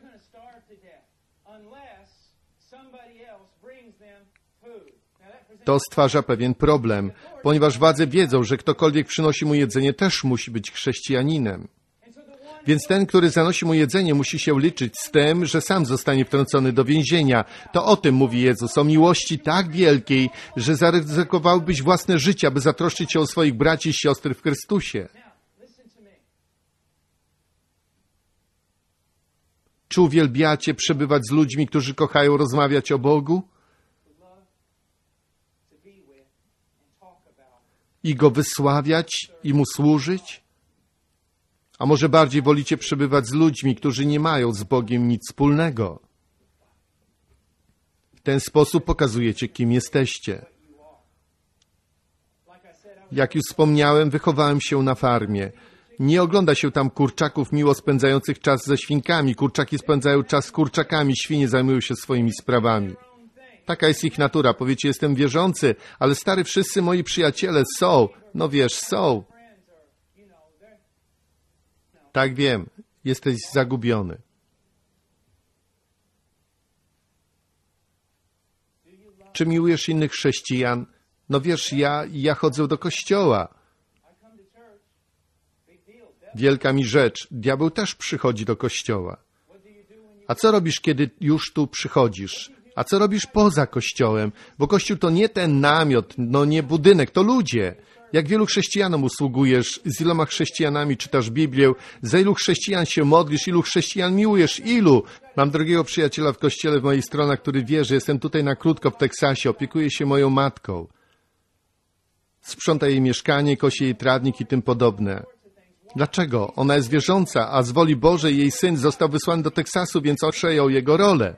To stwarza pewien problem, ponieważ władze wiedzą, że ktokolwiek przynosi mu jedzenie, też musi być chrześcijaninem. Więc ten, który zanosi mu jedzenie, musi się liczyć z tym, że sam zostanie wtrącony do więzienia. To o tym mówi Jezus, o miłości tak wielkiej, że zaryzykowałbyś własne życie, aby zatroszczyć się o swoich braci i siostry w Chrystusie. Czy uwielbiacie przebywać z ludźmi, którzy kochają rozmawiać o Bogu? I Go wysławiać i Mu służyć? A może bardziej wolicie przebywać z ludźmi, którzy nie mają z Bogiem nic wspólnego? W ten sposób pokazujecie, kim jesteście. Jak już wspomniałem, wychowałem się na farmie. Nie ogląda się tam kurczaków miło spędzających czas ze świnkami. Kurczaki spędzają czas z kurczakami, świnie zajmują się swoimi sprawami. Taka jest ich natura. Powiecie, jestem wierzący, ale stary, wszyscy moi przyjaciele są. No wiesz, są. Tak wiem, jesteś zagubiony. Czy miłujesz innych chrześcijan? No wiesz, ja chodzę do kościoła. Wielka mi rzecz, diabeł też przychodzi do kościoła. A co robisz, kiedy już tu przychodzisz? A co robisz poza kościołem? Bo kościół to nie ten namiot, no nie budynek, to ludzie. Jak wielu chrześcijanom usługujesz, z iloma chrześcijanami czytasz Biblię, za ilu chrześcijan się modlisz, ilu chrześcijan miłujesz, ilu? Mam drogiego przyjaciela w kościele w moich stronach, który wie, że jestem tutaj na krótko w Teksasie, opiekuje się moją matką. Sprząta jej mieszkanie, kosi jej trawnik i tym podobne. Dlaczego? Ona jest wierząca, a z woli Bożej jej syn został wysłany do Teksasu, więc przejął jego rolę.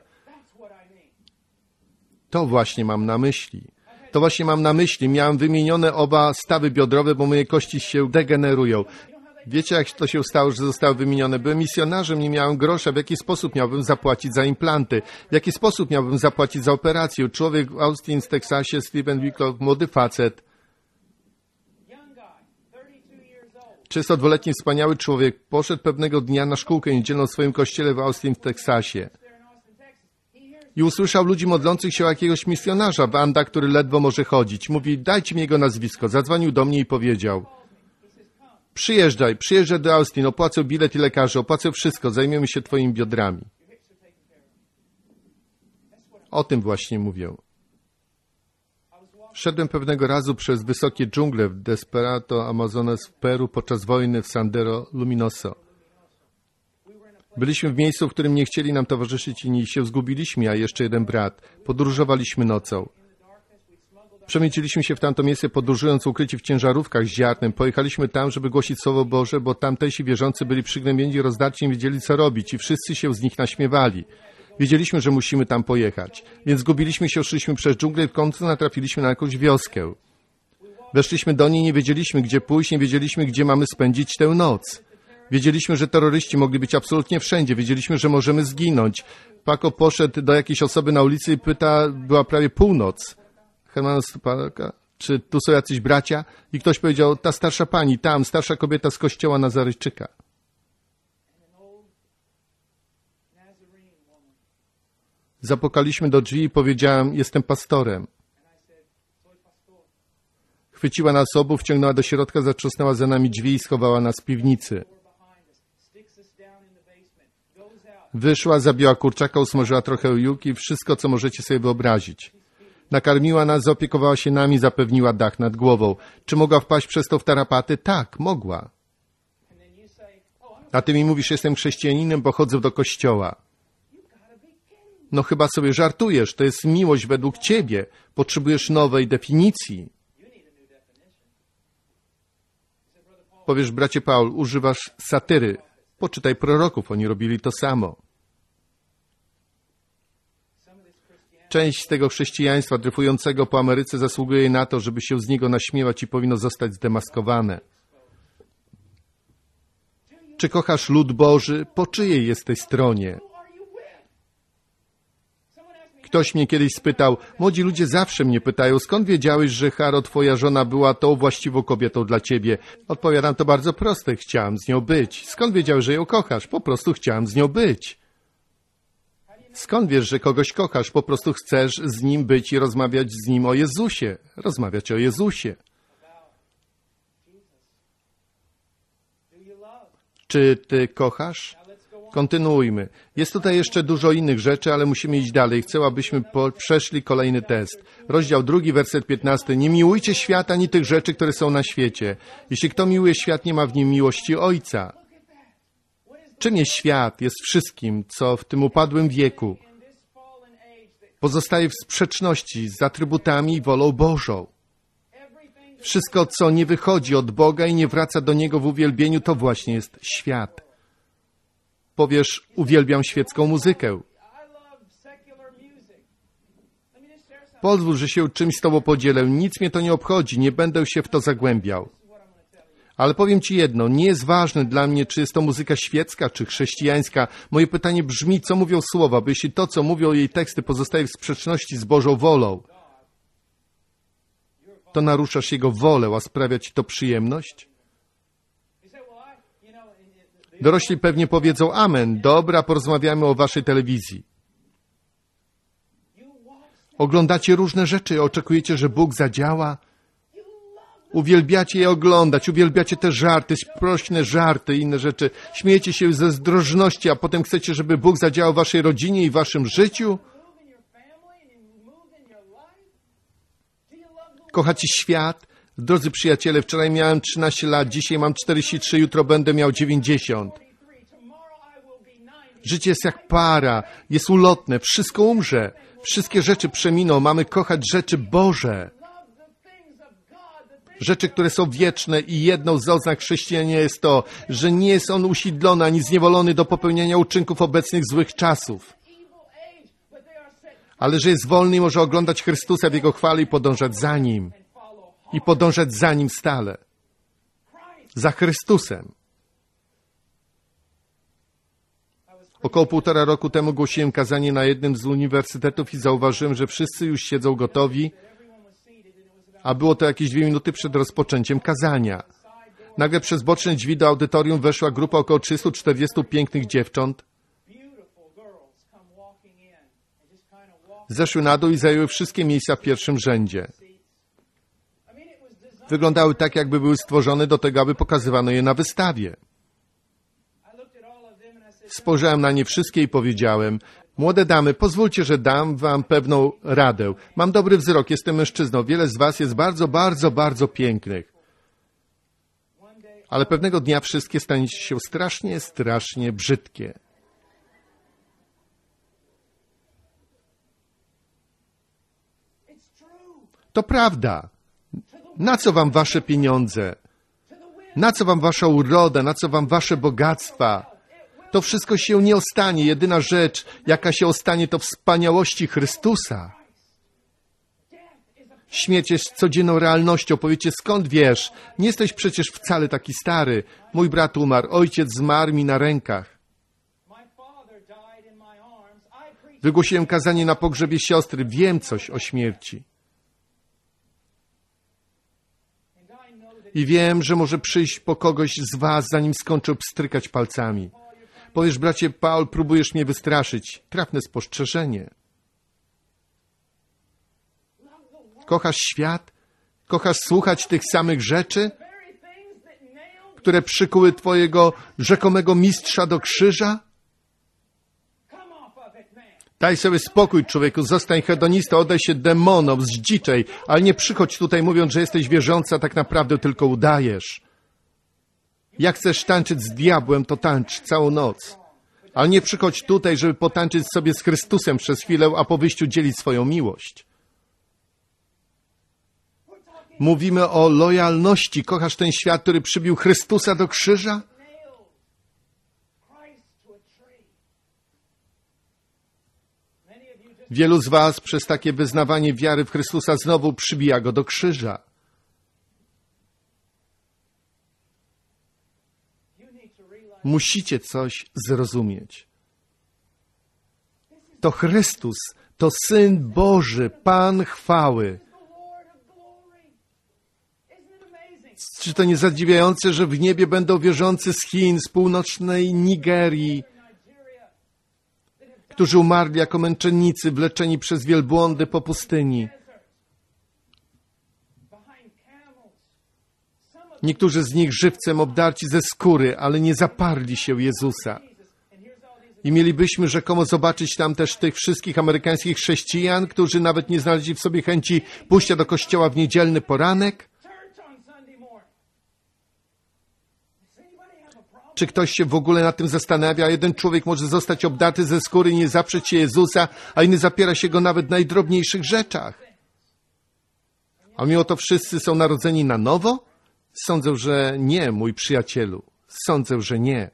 To właśnie mam na myśli. Miałem wymienione oba stawy biodrowe, bo moje kości się degenerują. Wiecie, jak to się stało, że zostały wymienione? Byłem misjonarzem, nie miałem grosza. W jaki sposób miałbym zapłacić za implanty? W jaki sposób miałbym zapłacić za operację? Człowiek w Austin, w Teksasie, Stephen Wicklow, młody facet. 32-letni wspaniały człowiek poszedł pewnego dnia na szkółkę niedzielną w swoim kościele w Austin, w Teksasie. I usłyszał ludzi modlących się o jakiegoś misjonarza, banda, który ledwo może chodzić. Mówi, dajcie mi jego nazwisko. Zadzwonił do mnie i powiedział, przyjeżdżaj do Austin, opłacę bilet i lekarze, opłacę wszystko, zajmiemy się twoimi biodrami. O tym właśnie mówię. Szedłem pewnego razu przez wysokie dżungle w Desperado Amazonas w Peru podczas wojny w Sendero Luminoso. Byliśmy w miejscu, w którym nie chcieli nam towarzyszyć inni i się zgubiliśmy, ja i jeszcze jeden brat. Podróżowaliśmy nocą. Przemieściliśmy się w tamto miejsce, podróżując ukryci w ciężarówkach z ziarnem. Pojechaliśmy tam, żeby głosić Słowo Boże, bo tamtejsi wierzący byli przygnębieni i rozdarci, nie wiedzieli co robić i wszyscy się z nich naśmiewali. Wiedzieliśmy, że musimy tam pojechać, więc zgubiliśmy się, szliśmy przez dżunglę i w końcu natrafiliśmy na jakąś wioskę. Weszliśmy do niej, nie wiedzieliśmy, gdzie pójść, nie wiedzieliśmy, gdzie mamy spędzić tę noc. Wiedzieliśmy, że terroryści mogli być absolutnie wszędzie, wiedzieliśmy, że możemy zginąć. Paco poszedł do jakiejś osoby na ulicy i pyta, była prawie północ. Hermano Stupaka, czy tu są jacyś bracia? I ktoś powiedział, ta starsza pani, tam, starsza kobieta z kościoła Nazarejczyka. Zapukaliśmy do drzwi i powiedziałem, jestem pastorem. Chwyciła nas obu, wciągnęła do środka, zatrzasnęła za nami drzwi i schowała nas w piwnicy. Wyszła, zabiła kurczaka, usmażyła trochę juki, wszystko, co możecie sobie wyobrazić. Nakarmiła nas, zaopiekowała się nami, zapewniła dach nad głową. Czy mogła wpaść przez to w tarapaty? Tak, mogła. A ty mi mówisz, jestem chrześcijaninem, bo chodzę do kościoła. No chyba sobie żartujesz, to jest miłość według ciebie. Potrzebujesz nowej definicji. Powiesz, bracie Paul, używasz satyry. Poczytaj proroków, oni robili to samo. Część z tego chrześcijaństwa dryfującego po Ameryce zasługuje na to, żeby się z niego naśmiewać i powinno zostać zdemaskowane. Czy kochasz lud Boży? Po czyjej jesteś stronie? Ktoś mnie kiedyś spytał, młodzi ludzie zawsze mnie pytają, skąd wiedziałeś, że Haro, twoja żona, była tą właściwą kobietą dla ciebie? Odpowiadam, to bardzo proste, chciałam z nią być. Skąd wiedziałeś, że ją kochasz? Po prostu chciałam z nią być. Skąd wiesz, że kogoś kochasz? Po prostu chcesz z nim być i rozmawiać z nim o Jezusie. Rozmawiać o Jezusie. Czy ty kochasz? Kontynuujmy. Jest tutaj jeszcze dużo innych rzeczy, ale musimy iść dalej. Chcę, abyśmy przeszli kolejny test. Rozdział 2, werset 15. Nie miłujcie świata, ani tych rzeczy, które są na świecie. Jeśli kto miłuje świat, nie ma w nim miłości Ojca. Czym jest świat? Jest wszystkim, co w tym upadłym wieku pozostaje w sprzeczności z atrybutami i wolą Bożą. Wszystko, co nie wychodzi od Boga i nie wraca do Niego w uwielbieniu, to właśnie jest świat. Powiesz, uwielbiam świecką muzykę. Pozwól, że się czymś z Tobą podzielę. Nic mnie to nie obchodzi, nie będę się w to zagłębiał. Ale powiem Ci jedno, nie jest ważne dla mnie, czy jest to muzyka świecka, czy chrześcijańska. Moje pytanie brzmi, co mówią słowa, bo jeśli to, co mówią jej teksty, pozostaje w sprzeczności z Bożą wolą, to naruszasz Jego wolę, a sprawia Ci to przyjemność? Dorośli pewnie powiedzą amen. Dobra, porozmawiamy o Waszej telewizji. Oglądacie różne rzeczy, oczekujecie, że Bóg zadziała. Uwielbiacie je oglądać, uwielbiacie te żarty, sprośne żarty i inne rzeczy. Śmiejecie się ze zdrożności, a potem chcecie, żeby Bóg zadziałał w Waszej rodzinie i w Waszym życiu? Kochacie świat? Drodzy przyjaciele, wczoraj miałem 13 lat, dzisiaj mam 43, jutro będę miał 90. Życie jest jak para, jest ulotne, wszystko umrze, wszystkie rzeczy przeminą, mamy kochać rzeczy Boże. Rzeczy, które są wieczne i jedną z oznak chrześcijanina jest to, że nie jest on usidlony ani zniewolony do popełniania uczynków obecnych złych czasów, ale że jest wolny i może oglądać Chrystusa w Jego chwale i podążać za Nim. I podążać za Nim stale. Za Chrystusem. Około 1,5 roku temu głosiłem kazanie na jednym z uniwersytetów i zauważyłem, że wszyscy już siedzą gotowi, a było to jakieś 2 minuty przed rozpoczęciem kazania. Nagle przez boczne drzwi do audytorium weszła grupa około 340 pięknych dziewcząt. Zeszły na dół i zajęły wszystkie miejsca w pierwszym rzędzie. Wyglądały tak, jakby były stworzone do tego, aby pokazywano je na wystawie. Spojrzałem na nie wszystkie i powiedziałem, Młode damy, pozwólcie, że dam wam pewną radę. Mam dobry wzrok, jestem mężczyzną. Wiele z was jest bardzo, bardzo, bardzo pięknych. Ale pewnego dnia wszystkie staniecie się strasznie, strasznie brzydkie. To prawda. Na co wam wasze pieniądze? Na co wam wasza uroda? Na co wam wasze bogactwa? To wszystko się nie ostanie. Jedyna rzecz, jaka się ostanie, to wspaniałości Chrystusa. Śmierć jest codzienną realnością. Powiecie, skąd wiesz? Nie jesteś przecież wcale taki stary. Mój brat umarł, ojciec zmarł mi na rękach. Wygłosiłem kazanie na pogrzebie siostry. Wiem coś o śmierci. I wiem, że może przyjść po kogoś z was, zanim skończę pstrykać palcami. Powiesz, bracie Paul, próbujesz mnie wystraszyć. Trafne spostrzeżenie. Kochasz świat? Kochasz słuchać tych samych rzeczy, które przykuły twojego rzekomego mistrza do krzyża? Daj sobie spokój, człowieku, zostań hedonistą, oddaj się demonom, zdziczej, ale nie przychodź tutaj mówiąc, że jesteś wierzący, a tak naprawdę tylko udajesz. Jak chcesz tańczyć z diabłem, to tańcz całą noc. Ale nie przychodź tutaj, żeby potańczyć sobie z Chrystusem przez chwilę, a po wyjściu dzielić swoją miłość. Mówimy o lojalności. Kochasz ten świat, który przybił Chrystusa do krzyża? Wielu z was przez takie wyznawanie wiary w Chrystusa znowu przybija Go do krzyża. Musicie coś zrozumieć. To Chrystus, to Syn Boży, Pan chwały. Czy to nie zadziwiające, że w niebie będą wierzący z Chin, z północnej Nigerii, którzy umarli jako męczennicy, wleczeni przez wielbłądy po pustyni. Niektórzy z nich żywcem obdarci ze skóry, ale nie zaparli się Jezusa. I mielibyśmy rzekomo zobaczyć tam też tych wszystkich amerykańskich chrześcijan, którzy nawet nie znaleźli w sobie chęci pójścia do kościoła w niedzielny poranek. Czy ktoś się w ogóle nad tym zastanawia? Jeden człowiek może zostać obdarty ze skóry i nie zaprzeć się Jezusa, a inny zapiera się Go nawet w najdrobniejszych rzeczach. A mimo to wszyscy są narodzeni na nowo? Sądzę, że nie, mój przyjacielu. Sądzę, że nie.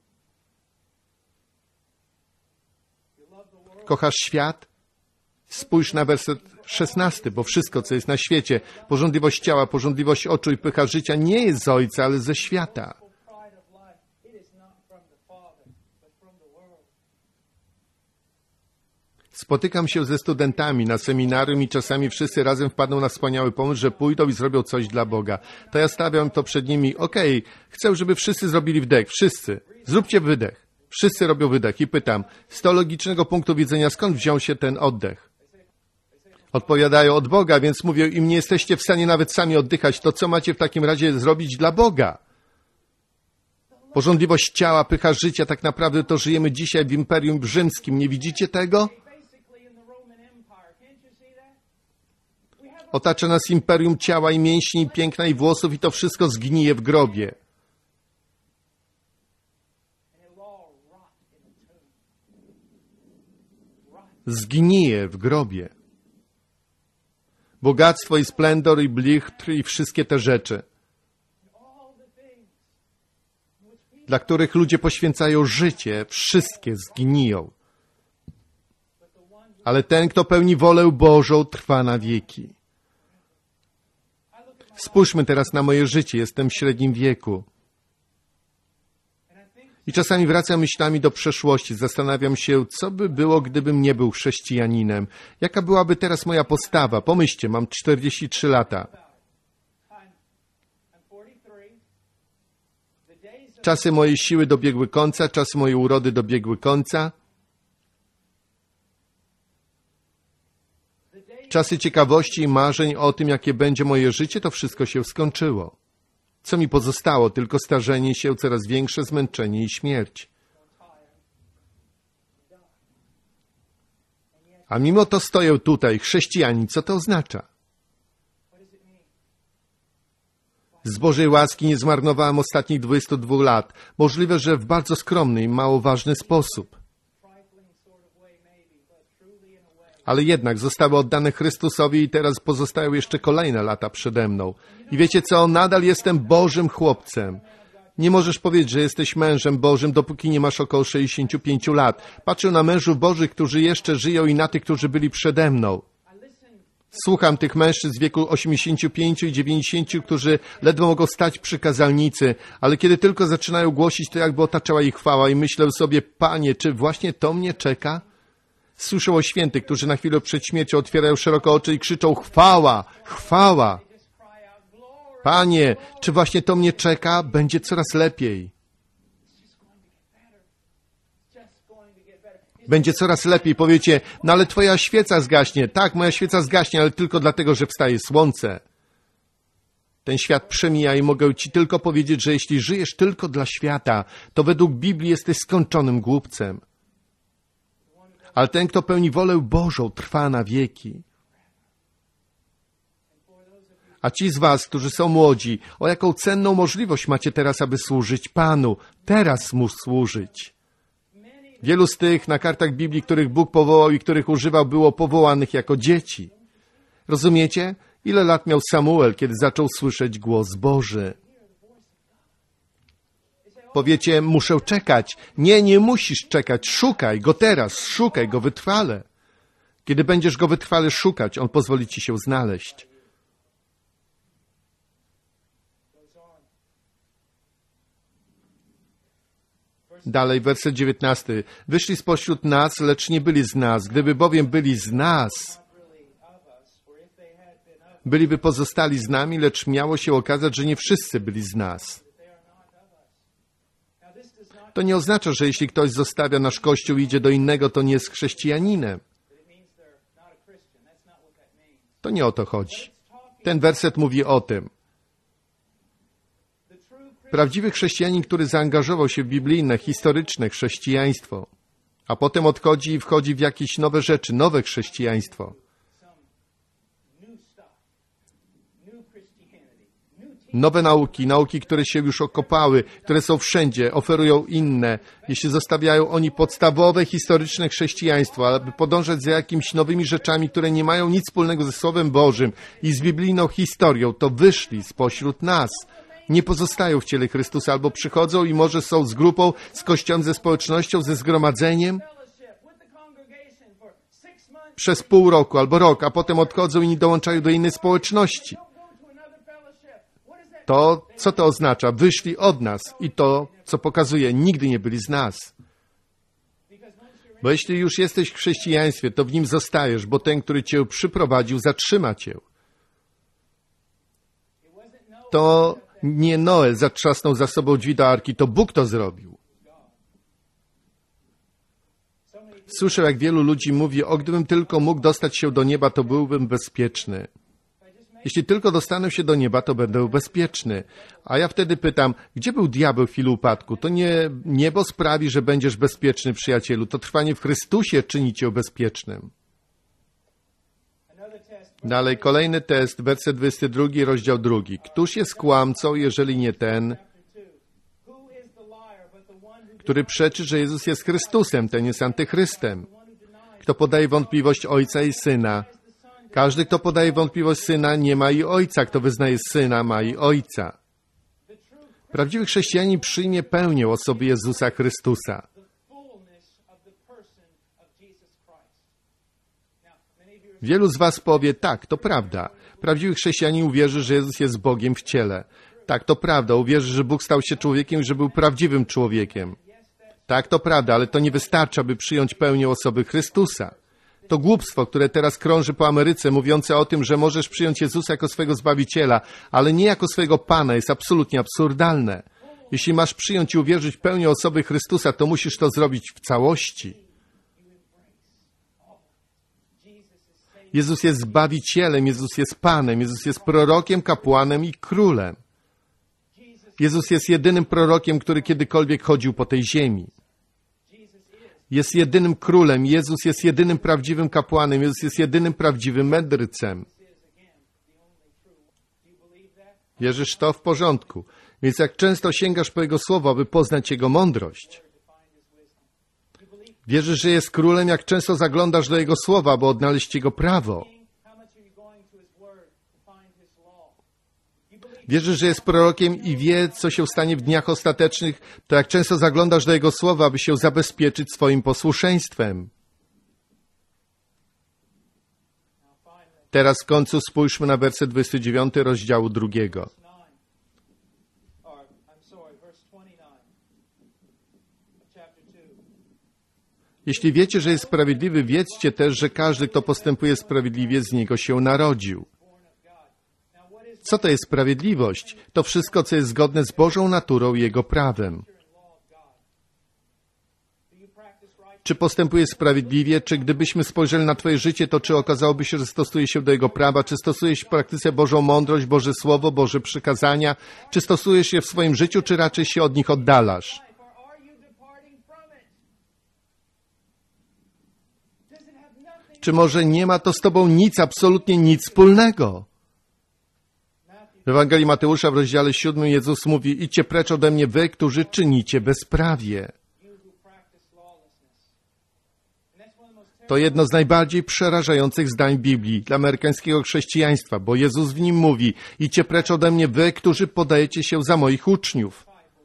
Kochasz świat? Spójrz na werset 16, bo wszystko, co jest na świecie, pożądliwość ciała, pożądliwość oczu i pycha życia nie jest z Ojca, ale ze świata. Spotykam się ze studentami na seminarium i czasami wszyscy razem wpadną na wspaniały pomysł, że pójdą i zrobią coś dla Boga. To ja stawiam to przed nimi. Okej, chcę, żeby wszyscy zrobili wdech. Wszyscy. Zróbcie wydech. Wszyscy robią wydech. I pytam, z teologicznego punktu widzenia, skąd wziął się ten oddech? Odpowiadają, od Boga, więc mówię im, nie jesteście w stanie nawet sami oddychać. To co macie w takim razie zrobić dla Boga? Pożądliwość ciała, pycha życia, tak naprawdę to żyjemy dzisiaj w Imperium Rzymskim. Nie widzicie tego? Otacza nas imperium ciała i mięśni, piękna i włosów i to wszystko zgnije w grobie. Zgnije w grobie. Bogactwo i splendor i blichtr i wszystkie te rzeczy, dla których ludzie poświęcają życie, wszystkie zgniją. Ale ten, kto pełni wolę Bożą, trwa na wieki. Spójrzmy teraz na moje życie. Jestem w średnim wieku. I czasami wracam myślami do przeszłości. Zastanawiam się, co by było, gdybym nie był chrześcijaninem. Jaka byłaby teraz moja postawa? Pomyślcie, mam 43 lata. Czasy mojej siły dobiegły końca, czasy mojej urody dobiegły końca. Czasy ciekawości i marzeń o tym, jakie będzie moje życie, to wszystko się skończyło. Co mi pozostało? Tylko starzenie się, coraz większe zmęczenie i śmierć. A mimo to stoją tutaj chrześcijanie. Co to oznacza? Z Bożej łaski nie zmarnowałem ostatnich 22 lat. Możliwe, że w bardzo skromny i mało ważny sposób. Ale jednak zostały oddane Chrystusowi i teraz pozostają jeszcze kolejne lata przede mną. I wiecie co? Nadal jestem Bożym chłopcem. Nie możesz powiedzieć, że jesteś mężem Bożym, dopóki nie masz około 65 lat. Patrzę na mężów Bożych, którzy jeszcze żyją i na tych, którzy byli przede mną. Słucham tych mężczyzn w wieku 85 i 90, którzy ledwo mogą stać przy kazalnicy, ale kiedy tylko zaczynają głosić, to jakby otaczała ich chwała i myślę sobie, Panie, czy właśnie to mnie czeka? Słyszę o świętych, którzy na chwilę przed śmiercią otwierają szeroko oczy i krzyczą chwała, chwała. Panie, czy właśnie to mnie czeka? Będzie coraz lepiej. Będzie coraz lepiej. Powiecie, no ale twoja świeca zgaśnie. Tak, moja świeca zgaśnie, ale tylko dlatego, że wstaje słońce. Ten świat przemija i mogę ci tylko powiedzieć, że jeśli żyjesz tylko dla świata, to według Biblii jesteś skończonym głupcem. Ale ten, kto pełni wolę Bożą, trwa na wieki. A ci z was, którzy są młodzi, o jaką cenną możliwość macie teraz, aby służyć Panu. Teraz mu służyć. Wielu z tych na kartach Biblii, których Bóg powołał i których używał, było powołanych jako dzieci. Rozumiecie? Ile lat miał Samuel, kiedy zaczął słyszeć głos Boży? Powiecie, muszę czekać. Nie, nie musisz czekać. Szukaj go teraz, szukaj go wytrwale. Kiedy będziesz go wytrwale szukać, on pozwoli ci się znaleźć. Dalej, werset 19. Wyszli spośród nas, lecz nie byli z nas. Gdyby bowiem byli z nas, byliby pozostali z nami, lecz miało się okazać, że nie wszyscy byli z nas. To nie oznacza, że jeśli ktoś zostawia nasz Kościół i idzie do innego, to nie jest chrześcijaninem. To nie o to chodzi. Ten werset mówi o tym. Prawdziwy chrześcijanin, który zaangażował się w biblijne, historyczne chrześcijaństwo, a potem odchodzi i wchodzi w jakieś nowe rzeczy, nowe chrześcijaństwo. Nowe nauki, które się już okopały, które są wszędzie, oferują inne. Jeśli zostawiają oni podstawowe, historyczne chrześcijaństwo, aby podążać za jakimiś nowymi rzeczami, które nie mają nic wspólnego ze Słowem Bożym i z biblijną historią, to wyszli spośród nas. Nie pozostają w ciele Chrystusa, albo przychodzą i może są z grupą, z kościołem, ze społecznością, ze zgromadzeniem przez pół roku albo rok, a potem odchodzą i nie dołączają do innej społeczności. To, co to oznacza? Wyszli od nas i to, co pokazuje, nigdy nie byli z nas. Bo jeśli już jesteś w chrześcijaństwie, to w nim zostajesz, bo ten, który cię przyprowadził, zatrzyma cię. To nie Noe zatrzasnął za sobą drzwi do arki, to Bóg to zrobił. Słyszę, jak wielu ludzi mówi, gdybym tylko mógł dostać się do nieba, to byłbym bezpieczny. Jeśli tylko dostanę się do nieba, to będę bezpieczny. A ja wtedy pytam, gdzie był diabeł w chwili upadku? To nie niebo sprawi, że będziesz bezpieczny, przyjacielu. To trwanie w Chrystusie czyni cię bezpiecznym. Dalej, kolejny test, werset 22, rozdział 2. Któż jest kłamcą, jeżeli nie ten, który przeczy, że Jezus jest Chrystusem, ten jest antychrystem? Kto podaje wątpliwość Ojca i Syna? Każdy, kto podaje wątpliwość Syna, nie ma i Ojca. Kto wyznaje Syna, ma i Ojca. Prawdziwy chrześcijanin przyjmie pełnię osoby Jezusa Chrystusa. Wielu z was powie, tak, to prawda. Prawdziwy chrześcijanin uwierzy, że Jezus jest Bogiem w ciele. Tak, to prawda. Uwierzy, że Bóg stał się człowiekiem i że był prawdziwym człowiekiem. Tak, to prawda, ale to nie wystarczy, aby przyjąć pełnię osoby Chrystusa. To głupstwo, które teraz krąży po Ameryce, mówiące o tym, że możesz przyjąć Jezusa jako swego Zbawiciela, ale nie jako swego Pana, jest absolutnie absurdalne. Jeśli masz przyjąć i uwierzyć w pełnię osoby Chrystusa, to musisz to zrobić w całości. Jezus jest Zbawicielem, Jezus jest Panem, Jezus jest prorokiem, kapłanem i królem. Jezus jest jedynym prorokiem, który kiedykolwiek chodził po tej ziemi. jest jedynym królem. Jezus jest jedynym prawdziwym kapłanem. Jezus jest jedynym prawdziwym mędrcem. Wierzysz to? W porządku. Więc jak często sięgasz po Jego słowo, aby poznać Jego mądrość? Wierzysz, że jest królem, jak często zaglądasz do Jego słowa, aby odnaleźć Jego prawo? Wierzysz, że jest prorokiem i wie, co się stanie w dniach ostatecznych, to jak często zaglądasz do Jego słowa, aby się zabezpieczyć swoim posłuszeństwem? Teraz w końcu spójrzmy na werset 29 rozdziału 2. Jeśli wiecie, że jest sprawiedliwy, wiedzcie też, że każdy, kto postępuje sprawiedliwie, z niego się narodził. Co to jest sprawiedliwość? To wszystko, co jest zgodne z Bożą naturą i Jego prawem. Czy postępuje sprawiedliwie? Czy gdybyśmy spojrzeli na Twoje życie, to czy okazałoby się, że stosuje się do Jego prawa? Czy stosujesz w praktyce Bożą mądrość, Boże Słowo, Boże przykazania? Czy stosujesz je w swoim życiu, czy raczej się od nich oddalasz? Czy może nie ma to z Tobą nic, absolutnie nic wspólnego? W Ewangelii Mateusza w rozdziale 7 Jezus mówi: idźcie precz ode mnie wy, którzy czynicie bezprawie. To jedno z najbardziej przerażających zdań Biblii dla amerykańskiego chrześcijaństwa, bo Jezus w nim mówi: idźcie precz ode mnie wy, którzy podajecie się za moich uczniów.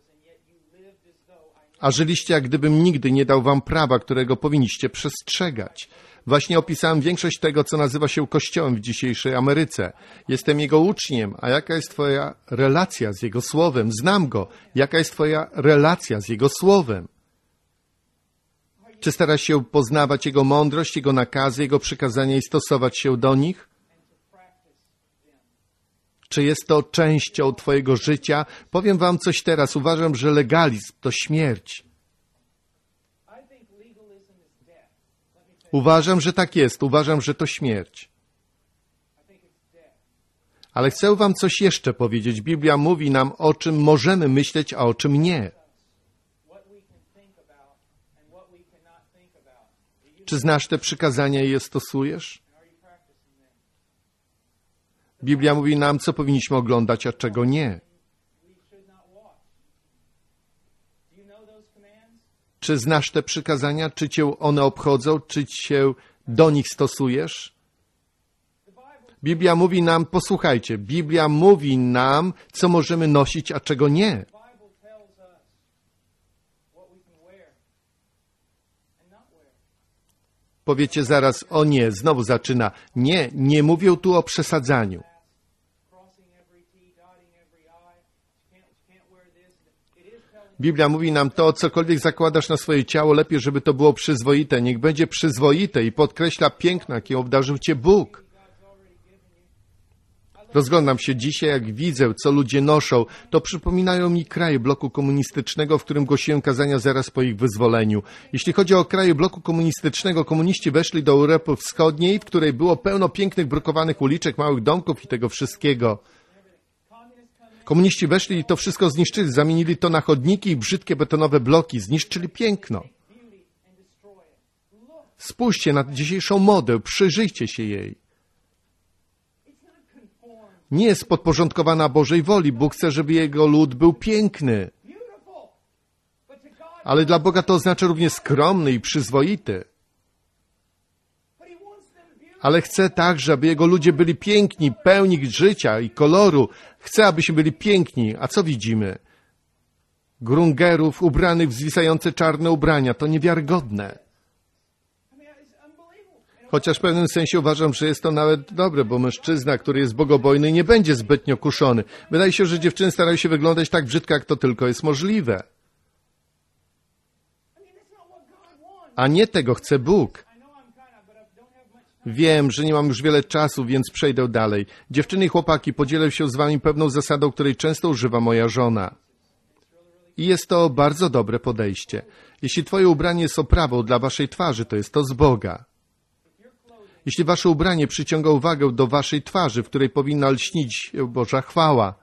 A żyliście, jak gdybym nigdy nie dał wam prawa, którego powinniście przestrzegać. Właśnie opisałem większość tego, co nazywa się Kościołem w dzisiejszej Ameryce. Jestem Jego uczniem, a jaka jest Twoja relacja z Jego Słowem? Znam Go. Jaka jest Twoja relacja z Jego Słowem? Czy starasz się poznawać Jego mądrość, Jego nakazy, Jego przykazania i stosować się do nich? Czy jest to częścią Twojego życia? Powiem Wam coś teraz. Uważam, że legalizm to śmierć. Uważam, że tak jest. Uważam, że to śmierć. Ale chcę Wam coś jeszcze powiedzieć. Biblia mówi nam, o czym możemy myśleć, a o czym nie. Czy znasz te przykazania i je stosujesz? Biblia mówi nam, co powinniśmy oglądać, a czego nie. Czy znasz te przykazania? Czy Cię one obchodzą? Czy się do nich stosujesz? Biblia mówi nam, posłuchajcie, Biblia mówi nam, co możemy nosić, a czego nie. Powiecie zaraz, o nie, znowu zaczyna. Nie, nie mówię tu o przesadzaniu. Biblia mówi nam to, cokolwiek zakładasz na swoje ciało, lepiej, żeby to było przyzwoite. Niech będzie przyzwoite i podkreśla piękno, jakie obdarzył Cię Bóg. Rozglądam się dzisiaj, jak widzę, co ludzie noszą, to przypominają mi kraje bloku komunistycznego, w którym głosiłem kazania zaraz po ich wyzwoleniu. Jeśli chodzi o kraje bloku komunistycznego, komuniści weszli do Europy Wschodniej, w której było pełno pięknych, brukowanych uliczek, małych domków i tego wszystkiego. Komuniści weszli i to wszystko zniszczyli, zamienili to na chodniki i brzydkie betonowe bloki, zniszczyli piękno. Spójrzcie na dzisiejszą modę, przyjrzyjcie się jej. Nie jest podporządkowana Bożej woli. Bóg chce, żeby Jego lud był piękny. Ale dla Boga to oznacza również skromny i przyzwoity. Ale chce także, aby Jego ludzie byli piękni, pełni życia i koloru. Chce, abyśmy byli piękni. A co widzimy? Grungerów ubranych w zwisające czarne ubrania. To niewiarygodne. Chociaż w pewnym sensie uważam, że jest to nawet dobre, bo mężczyzna, który jest bogobojny, nie będzie zbytnio kuszony. Wydaje się, że dziewczyny starają się wyglądać tak brzydko, jak to tylko jest możliwe. A nie tego chce Bóg. Wiem, że nie mam już wiele czasu, więc przejdę dalej. Dziewczyny i chłopaki, podzielę się z wami pewną zasadą, której często używa moja żona. I jest to bardzo dobre podejście. Jeśli twoje ubranie jest oprawą dla waszej twarzy, to jest to z Boga. Jeśli wasze ubranie przyciąga uwagę do waszej twarzy, w której powinna lśnić Boża chwała,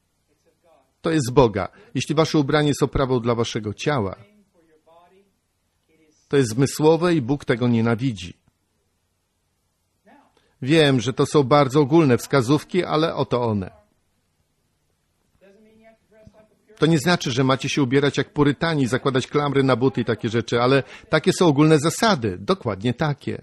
to jest z Boga. Jeśli wasze ubranie jest oprawą dla waszego ciała, To jest zmysłowe i Bóg tego nienawidzi. Wiem, że to są bardzo ogólne wskazówki, ale oto one. To nie znaczy, że macie się ubierać jak purytani, zakładać klamry na buty i takie rzeczy, ale takie są ogólne zasady. Dokładnie takie.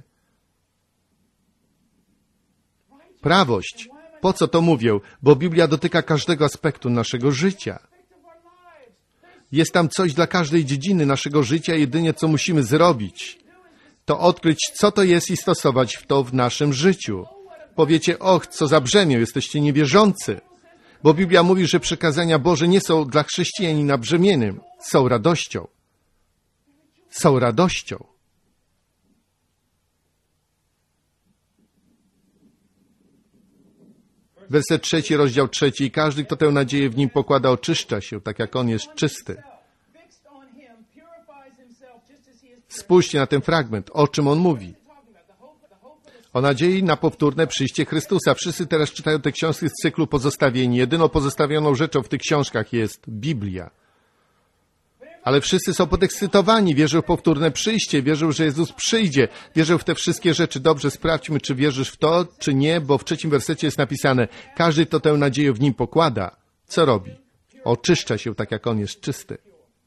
Prawość. Po co to mówię? Bo Biblia dotyka każdego aspektu naszego życia. Jest tam coś dla każdej dziedziny naszego życia. Jedynie co musimy zrobić, to odkryć, co to jest i stosować to w naszym życiu. Powiecie, och, co za brzemię, jesteście niewierzący. Bo Biblia mówi, że przykazania Boże nie są dla chrześcijanina brzemieniem. Są radością. Są radością. Werset 3, rozdział 3. I każdy, kto tę nadzieję w nim pokłada, oczyszcza się, tak jak on jest czysty. Spójrzcie na ten fragment. O czym on mówi? O nadziei na powtórne przyjście Chrystusa. Wszyscy teraz czytają te książki z cyklu Pozostawieni. Jedyną pozostawioną rzeczą w tych książkach jest Biblia. Ale wszyscy są podekscytowani, wierzą w powtórne przyjście, wierzą, że Jezus przyjdzie, wierzą w te wszystkie rzeczy. Dobrze, sprawdźmy, czy wierzysz w to, czy nie, bo w 3 wersecie jest napisane, każdy, kto tę nadzieję w nim pokłada, co robi? Oczyszcza się, tak jak on jest czysty.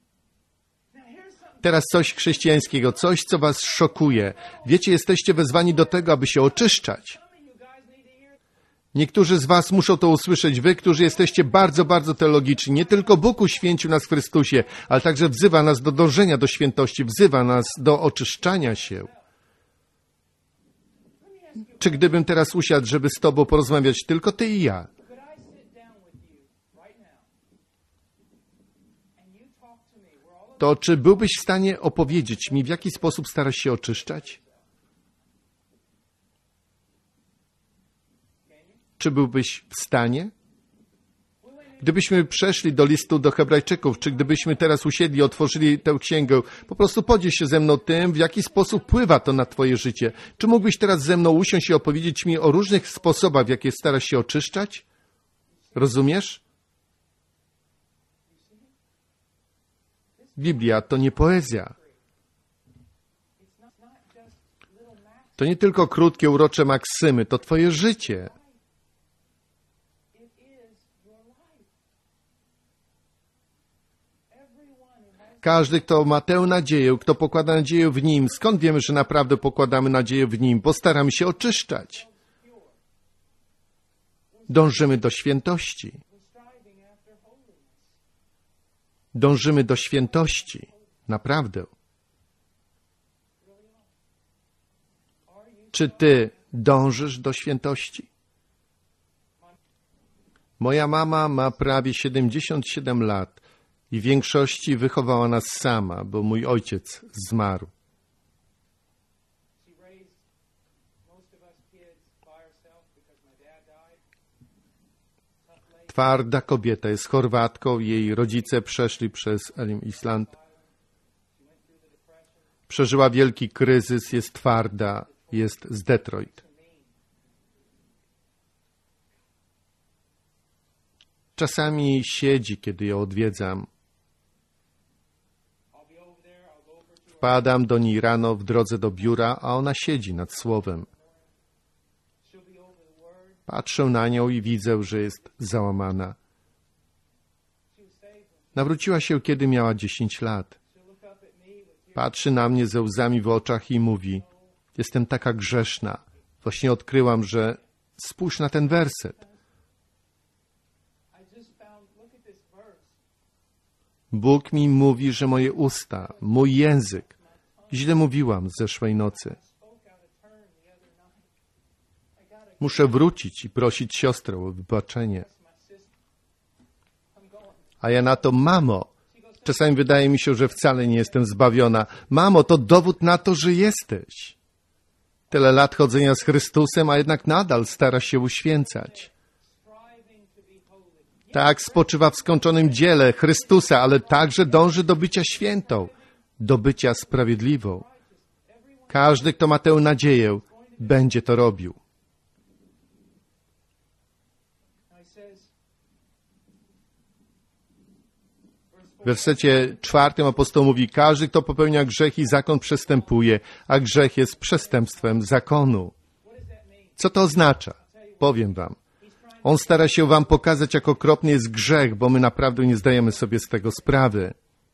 Teraz coś chrześcijańskiego, coś, co was szokuje. Wiecie, jesteście wezwani do tego, aby się oczyszczać. Niektórzy z was muszą to usłyszeć, wy, którzy jesteście bardzo, bardzo teologiczni. Nie tylko Bóg uświęcił nas w Chrystusie, ale także wzywa nas do dążenia do świętości, wzywa nas do oczyszczania się. Czy gdybym teraz usiadł, żeby z tobą porozmawiać, tylko ty i ja, to czy byłbyś w stanie opowiedzieć mi, w jaki sposób starasz się oczyszczać? Czy byłbyś w stanie? Gdybyśmy przeszli do listu do Hebrajczyków, czy gdybyśmy teraz usiedli, otworzyli tę księgę, po prostu podziel się ze mną tym, w jaki sposób wpływa to na twoje życie. Czy mógłbyś teraz ze mną usiąść i opowiedzieć mi o różnych sposobach, w jakie starasz się oczyszczać? Rozumiesz? Biblia to nie poezja. To nie tylko krótkie, urocze maksymy, to twoje życie. Każdy, kto ma tę nadzieję, kto pokłada nadzieję w Nim, skąd wiemy, że naprawdę pokładamy nadzieję w Nim? Bo staramy się oczyszczać. Dążymy do świętości. Dążymy do świętości. Naprawdę. Czy ty dążysz do świętości? Moja mama ma prawie 77 lat i w większości wychowała nas sama, bo mój ojciec zmarł. Twarda kobieta, jest Chorwatką, jej rodzice przeszli przez Elim Island. Przeżyła wielki kryzys, jest twarda, jest z Detroit. Czasami siedzi, kiedy ją odwiedzam. Wpadam do niej rano w drodze do biura, a ona siedzi nad słowem. Patrzę na nią i widzę, że jest załamana. Nawróciła się, kiedy miała 10 lat. Patrzy na mnie ze łzami w oczach i mówi, jestem taka grzeszna. Właśnie odkryłam, że spójrz na ten werset. Bóg mi mówi, że moje usta, mój język, źle mówiłam zeszłej nocy. Muszę wrócić i prosić siostrę o wybaczenie. A ja na to, mamo, czasami wydaje mi się, że wcale nie jestem zbawiona. Mamo, to dowód na to, że jesteś. Tyle lat chodzenia z Chrystusem, a jednak nadal starasz się uświęcać. Tak, spoczywa w skończonym dziele Chrystusa, ale także dąży do bycia świętą, do bycia sprawiedliwą. Każdy, kto ma tę nadzieję, będzie to robił. W wersecie 4 apostoł mówi, każdy, kto popełnia grzech i zakon przestępuje, a grzech jest przestępstwem zakonu. Co to oznacza? Powiem wam. On stara się wam pokazać, jak okropny jest grzech, bo my naprawdę nie zdajemy sobie z tego sprawy.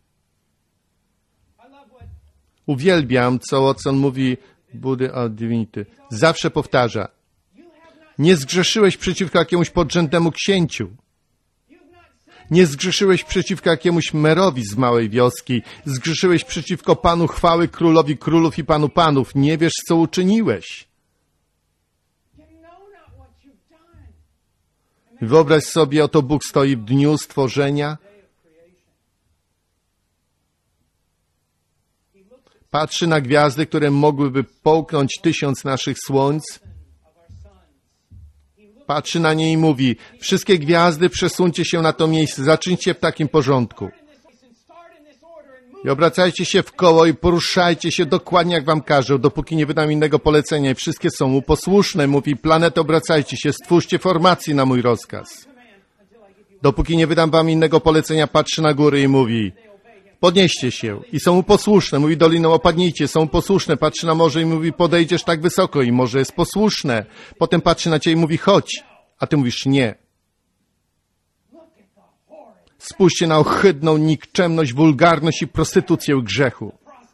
Uwielbiam, co Watson mówi, Buddha of Divinity. Zawsze powtarza. Nie zgrzeszyłeś przeciwko jakiemuś podrzędnemu księciu. Nie zgrzeszyłeś przeciwko jakiemuś merowi z małej wioski. Zgrzeszyłeś przeciwko Panu chwały, Królowi królów i Panu panów. Nie wiesz, co uczyniłeś. Wyobraź sobie, oto Bóg stoi w dniu stworzenia. Patrzy na gwiazdy, które mogłyby połknąć 1000 naszych słońc. Patrzy na nie i mówi, wszystkie gwiazdy przesuńcie się na to miejsce, zacznijcie w takim porządku. I obracajcie się w koło i poruszajcie się dokładnie jak wam każę, dopóki nie wydam innego polecenia i wszystkie są mu posłuszne. Mówi, planety obracajcie się, stwórzcie formację na mój rozkaz. Dopóki nie wydam wam innego polecenia, patrzy na góry i mówi, podnieście się i są mu posłuszne. Mówi, doliną opadnijcie, są mu posłuszne. Patrzy na morze i mówi, podejdziesz tak wysoko i morze jest posłuszne. Potem patrzy na ciebie i mówi, chodź, a ty mówisz nie. Spójrzcie na ohydną nikczemność, wulgarność i prostytucję grzechu.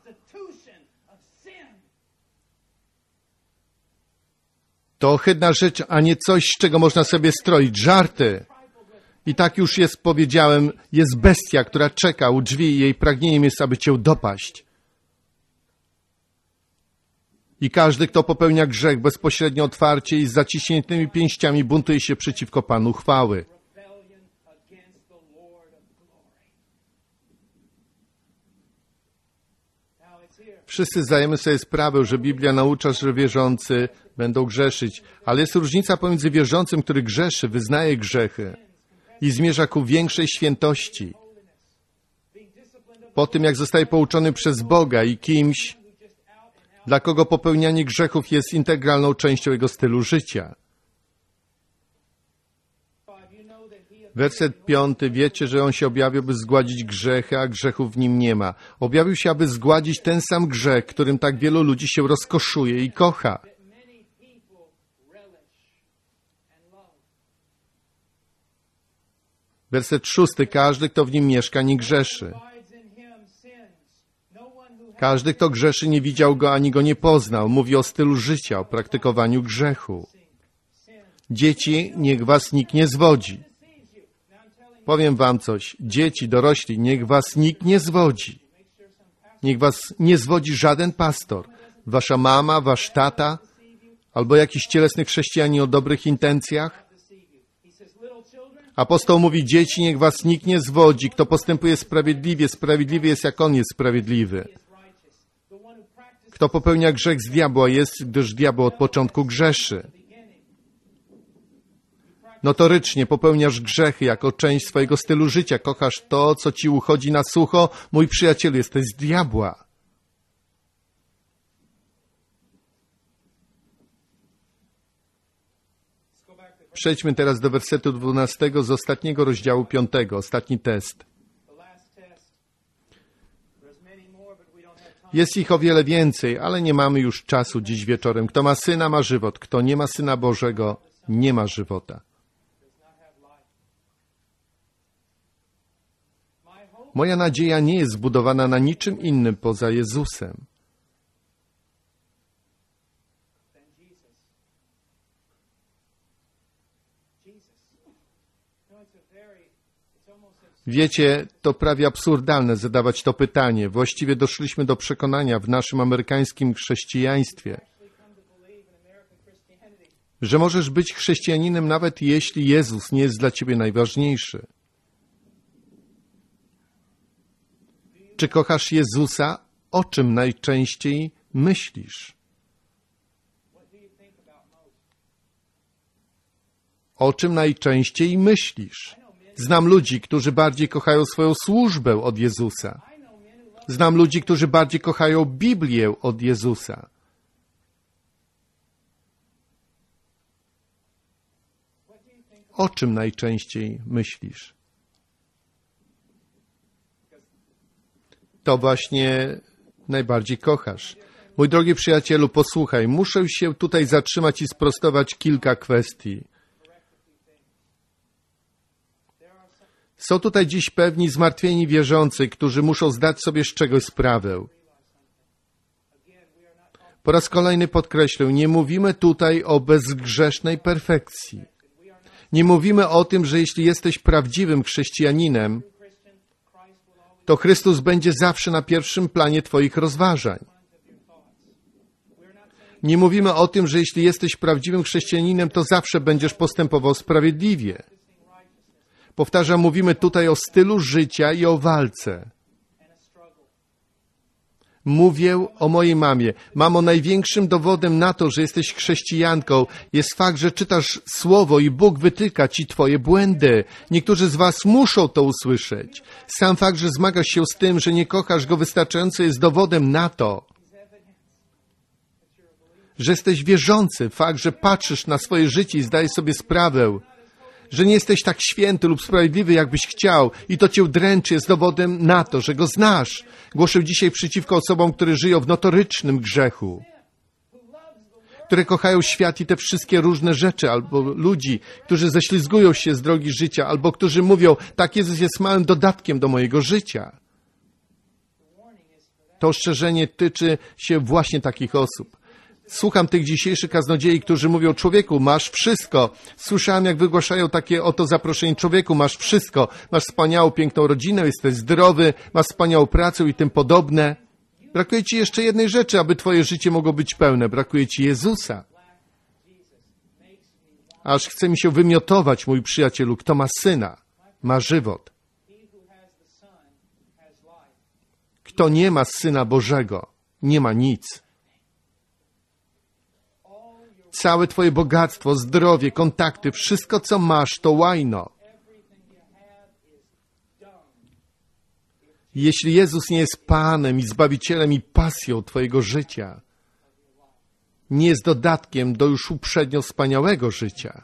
To ohydna rzecz, a nie coś, z czego można sobie stroić żarty. I tak już jest, powiedziałem, jest bestia, która czeka u drzwi i jej pragnieniem jest, aby cię dopaść. I każdy, kto popełnia grzech bezpośrednio otwarcie i z zaciśniętymi pięściami buntuje się przeciwko Panu chwały. Wszyscy zdajemy sobie sprawę, że Biblia naucza, że wierzący będą grzeszyć, ale jest różnica pomiędzy wierzącym, który grzeszy, wyznaje grzechy i zmierza ku większej świętości. Po tym, jak zostaje pouczony przez Boga i kimś, dla kogo popełnianie grzechów jest integralną częścią jego stylu życia. Werset 5. Wiecie, że On się objawił, by zgładzić grzechy, a grzechów w Nim nie ma. Objawił się, aby zgładzić ten sam grzech, którym tak wielu ludzi się rozkoszuje i kocha. Werset 6. Każdy, kto w Nim mieszka, nie grzeszy. Każdy, kto grzeszy, nie widział Go ani Go nie poznał. Mówi o stylu życia, o praktykowaniu grzechu. Dzieci, niech was nikt nie zwodzi. Powiem wam coś. Dzieci, dorośli, niech was nikt nie zwodzi. Niech was nie zwodzi żaden pastor. Wasza mama, wasz tata, albo jakiś cielesny chrześcijanin o dobrych intencjach. Apostoł mówi, dzieci, niech was nikt nie zwodzi. Kto postępuje sprawiedliwie, sprawiedliwy jest, jak on jest sprawiedliwy. Kto popełnia grzech z diabła jest, gdyż diabeł od początku grzeszy. Notorycznie popełniasz grzechy jako część swojego stylu życia. Kochasz to, co ci uchodzi na sucho. Mój przyjacielu, jesteś z diabła. Przejdźmy teraz do wersetu 12 z ostatniego rozdziału 5. Ostatni test. Jest ich o wiele więcej, ale nie mamy już czasu dziś wieczorem. Kto ma Syna, ma żywot. Kto nie ma Syna Bożego, nie ma żywota. Moja nadzieja nie jest zbudowana na niczym innym poza Jezusem. Wiecie, to prawie absurdalne zadawać to pytanie. Właściwie doszliśmy do przekonania w naszym amerykańskim chrześcijaństwie, że możesz być chrześcijaninem nawet jeśli Jezus nie jest dla ciebie najważniejszy. Czy kochasz Jezusa? O czym najczęściej myślisz? O czym najczęściej myślisz? Znam ludzi, którzy bardziej kochają swoją służbę od Jezusa. Znam ludzi, którzy bardziej kochają Biblię od Jezusa. O czym najczęściej myślisz? to właśnie najbardziej kochasz. Mój drogi przyjacielu, posłuchaj, muszę się tutaj zatrzymać i sprostować kilka kwestii. Są tutaj dziś pewni zmartwieni wierzący, którzy muszą zdać sobie z czegoś sprawę. Po raz kolejny podkreślę, nie mówimy tutaj o bezgrzesznej perfekcji. Nie mówimy o tym, że jeśli jesteś prawdziwym chrześcijaninem, to Chrystus będzie zawsze na pierwszym planie twoich rozważań. Nie mówimy o tym, że jeśli jesteś prawdziwym chrześcijaninem, to zawsze będziesz postępował sprawiedliwie. Powtarzam, mówimy tutaj o stylu życia i o walce. Mówię o mojej mamie. Mamo, największym dowodem na to, że jesteś chrześcijanką, jest fakt, że czytasz Słowo i Bóg wytyka ci twoje błędy. Niektórzy z was muszą to usłyszeć. Sam fakt, że zmagasz się z tym, że nie kochasz Go wystarczająco, jest dowodem na to, że jesteś wierzący. Fakt, że patrzysz na swoje życie i zdajesz sobie sprawę, że nie jesteś tak święty lub sprawiedliwy, jakbyś chciał i to cię dręczy, jest dowodem na to, że Go znasz. Głoszę dzisiaj przeciwko osobom, które żyją w notorycznym grzechu, które kochają świat i te wszystkie różne rzeczy, albo ludzi, którzy ześlizgują się z drogi życia, albo którzy mówią, tak, Jezus jest małym dodatkiem do mojego życia. To ostrzeżenie tyczy się właśnie takich osób. Słucham tych dzisiejszych kaznodziei, którzy mówią, człowieku, masz wszystko. Słyszałem, jak wygłaszają takie oto zaproszenie, człowieku, masz wszystko. Masz wspaniałą, piękną rodzinę, jesteś zdrowy, masz wspaniałą pracę i tym podobne. Brakuje ci jeszcze jednej rzeczy, aby twoje życie mogło być pełne. Brakuje ci Jezusa. Aż chce mi się wymiotować, mój przyjacielu, kto ma Syna, ma żywot. Kto nie ma Syna Bożego, nie ma nic. Całe twoje bogactwo, zdrowie, kontakty, wszystko co masz, to łajno. Jeśli Jezus nie jest Panem i Zbawicielem i pasją twojego życia, nie jest dodatkiem do już uprzednio wspaniałego życia.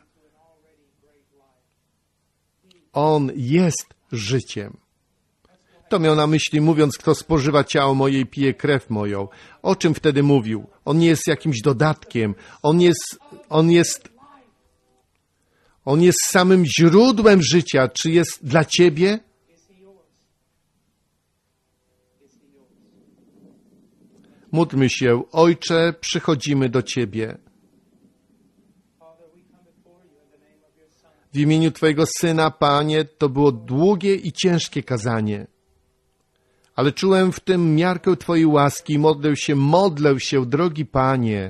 On jest życiem. To miał na myśli, mówiąc, kto spożywa ciało moje i pije krew moją. O czym wtedy mówił? On nie jest jakimś dodatkiem. On jest samym źródłem życia. Czy jest dla ciebie? Módlmy się. Ojcze, przychodzimy do Ciebie. W imieniu Twojego Syna, Panie, to było długie i ciężkie kazanie. Ale czułem w tym miarkę Twojej łaski i modlę się, drogi Panie,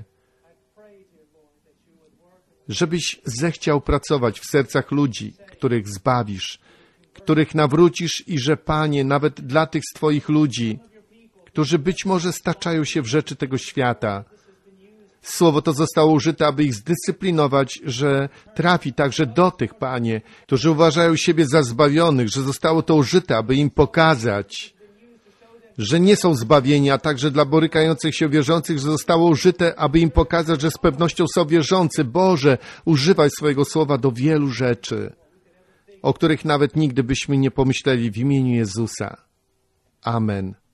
żebyś zechciał pracować w sercach ludzi, których zbawisz, których nawrócisz i że, Panie, nawet dla tych z Twoich ludzi, którzy być może staczają się w rzeczy tego świata, Słowo to zostało użyte, aby ich zdyscyplinować, że trafi także do tych, Panie, którzy uważają siebie za zbawionych, że zostało to użyte, aby im pokazać, że nie są zbawieni, a także dla borykających się wierzących, że zostało użyte, aby im pokazać, że z pewnością są wierzący. Boże, używaj swojego Słowa do wielu rzeczy, o których nawet nigdy byśmy nie pomyśleli w imieniu Jezusa. Amen.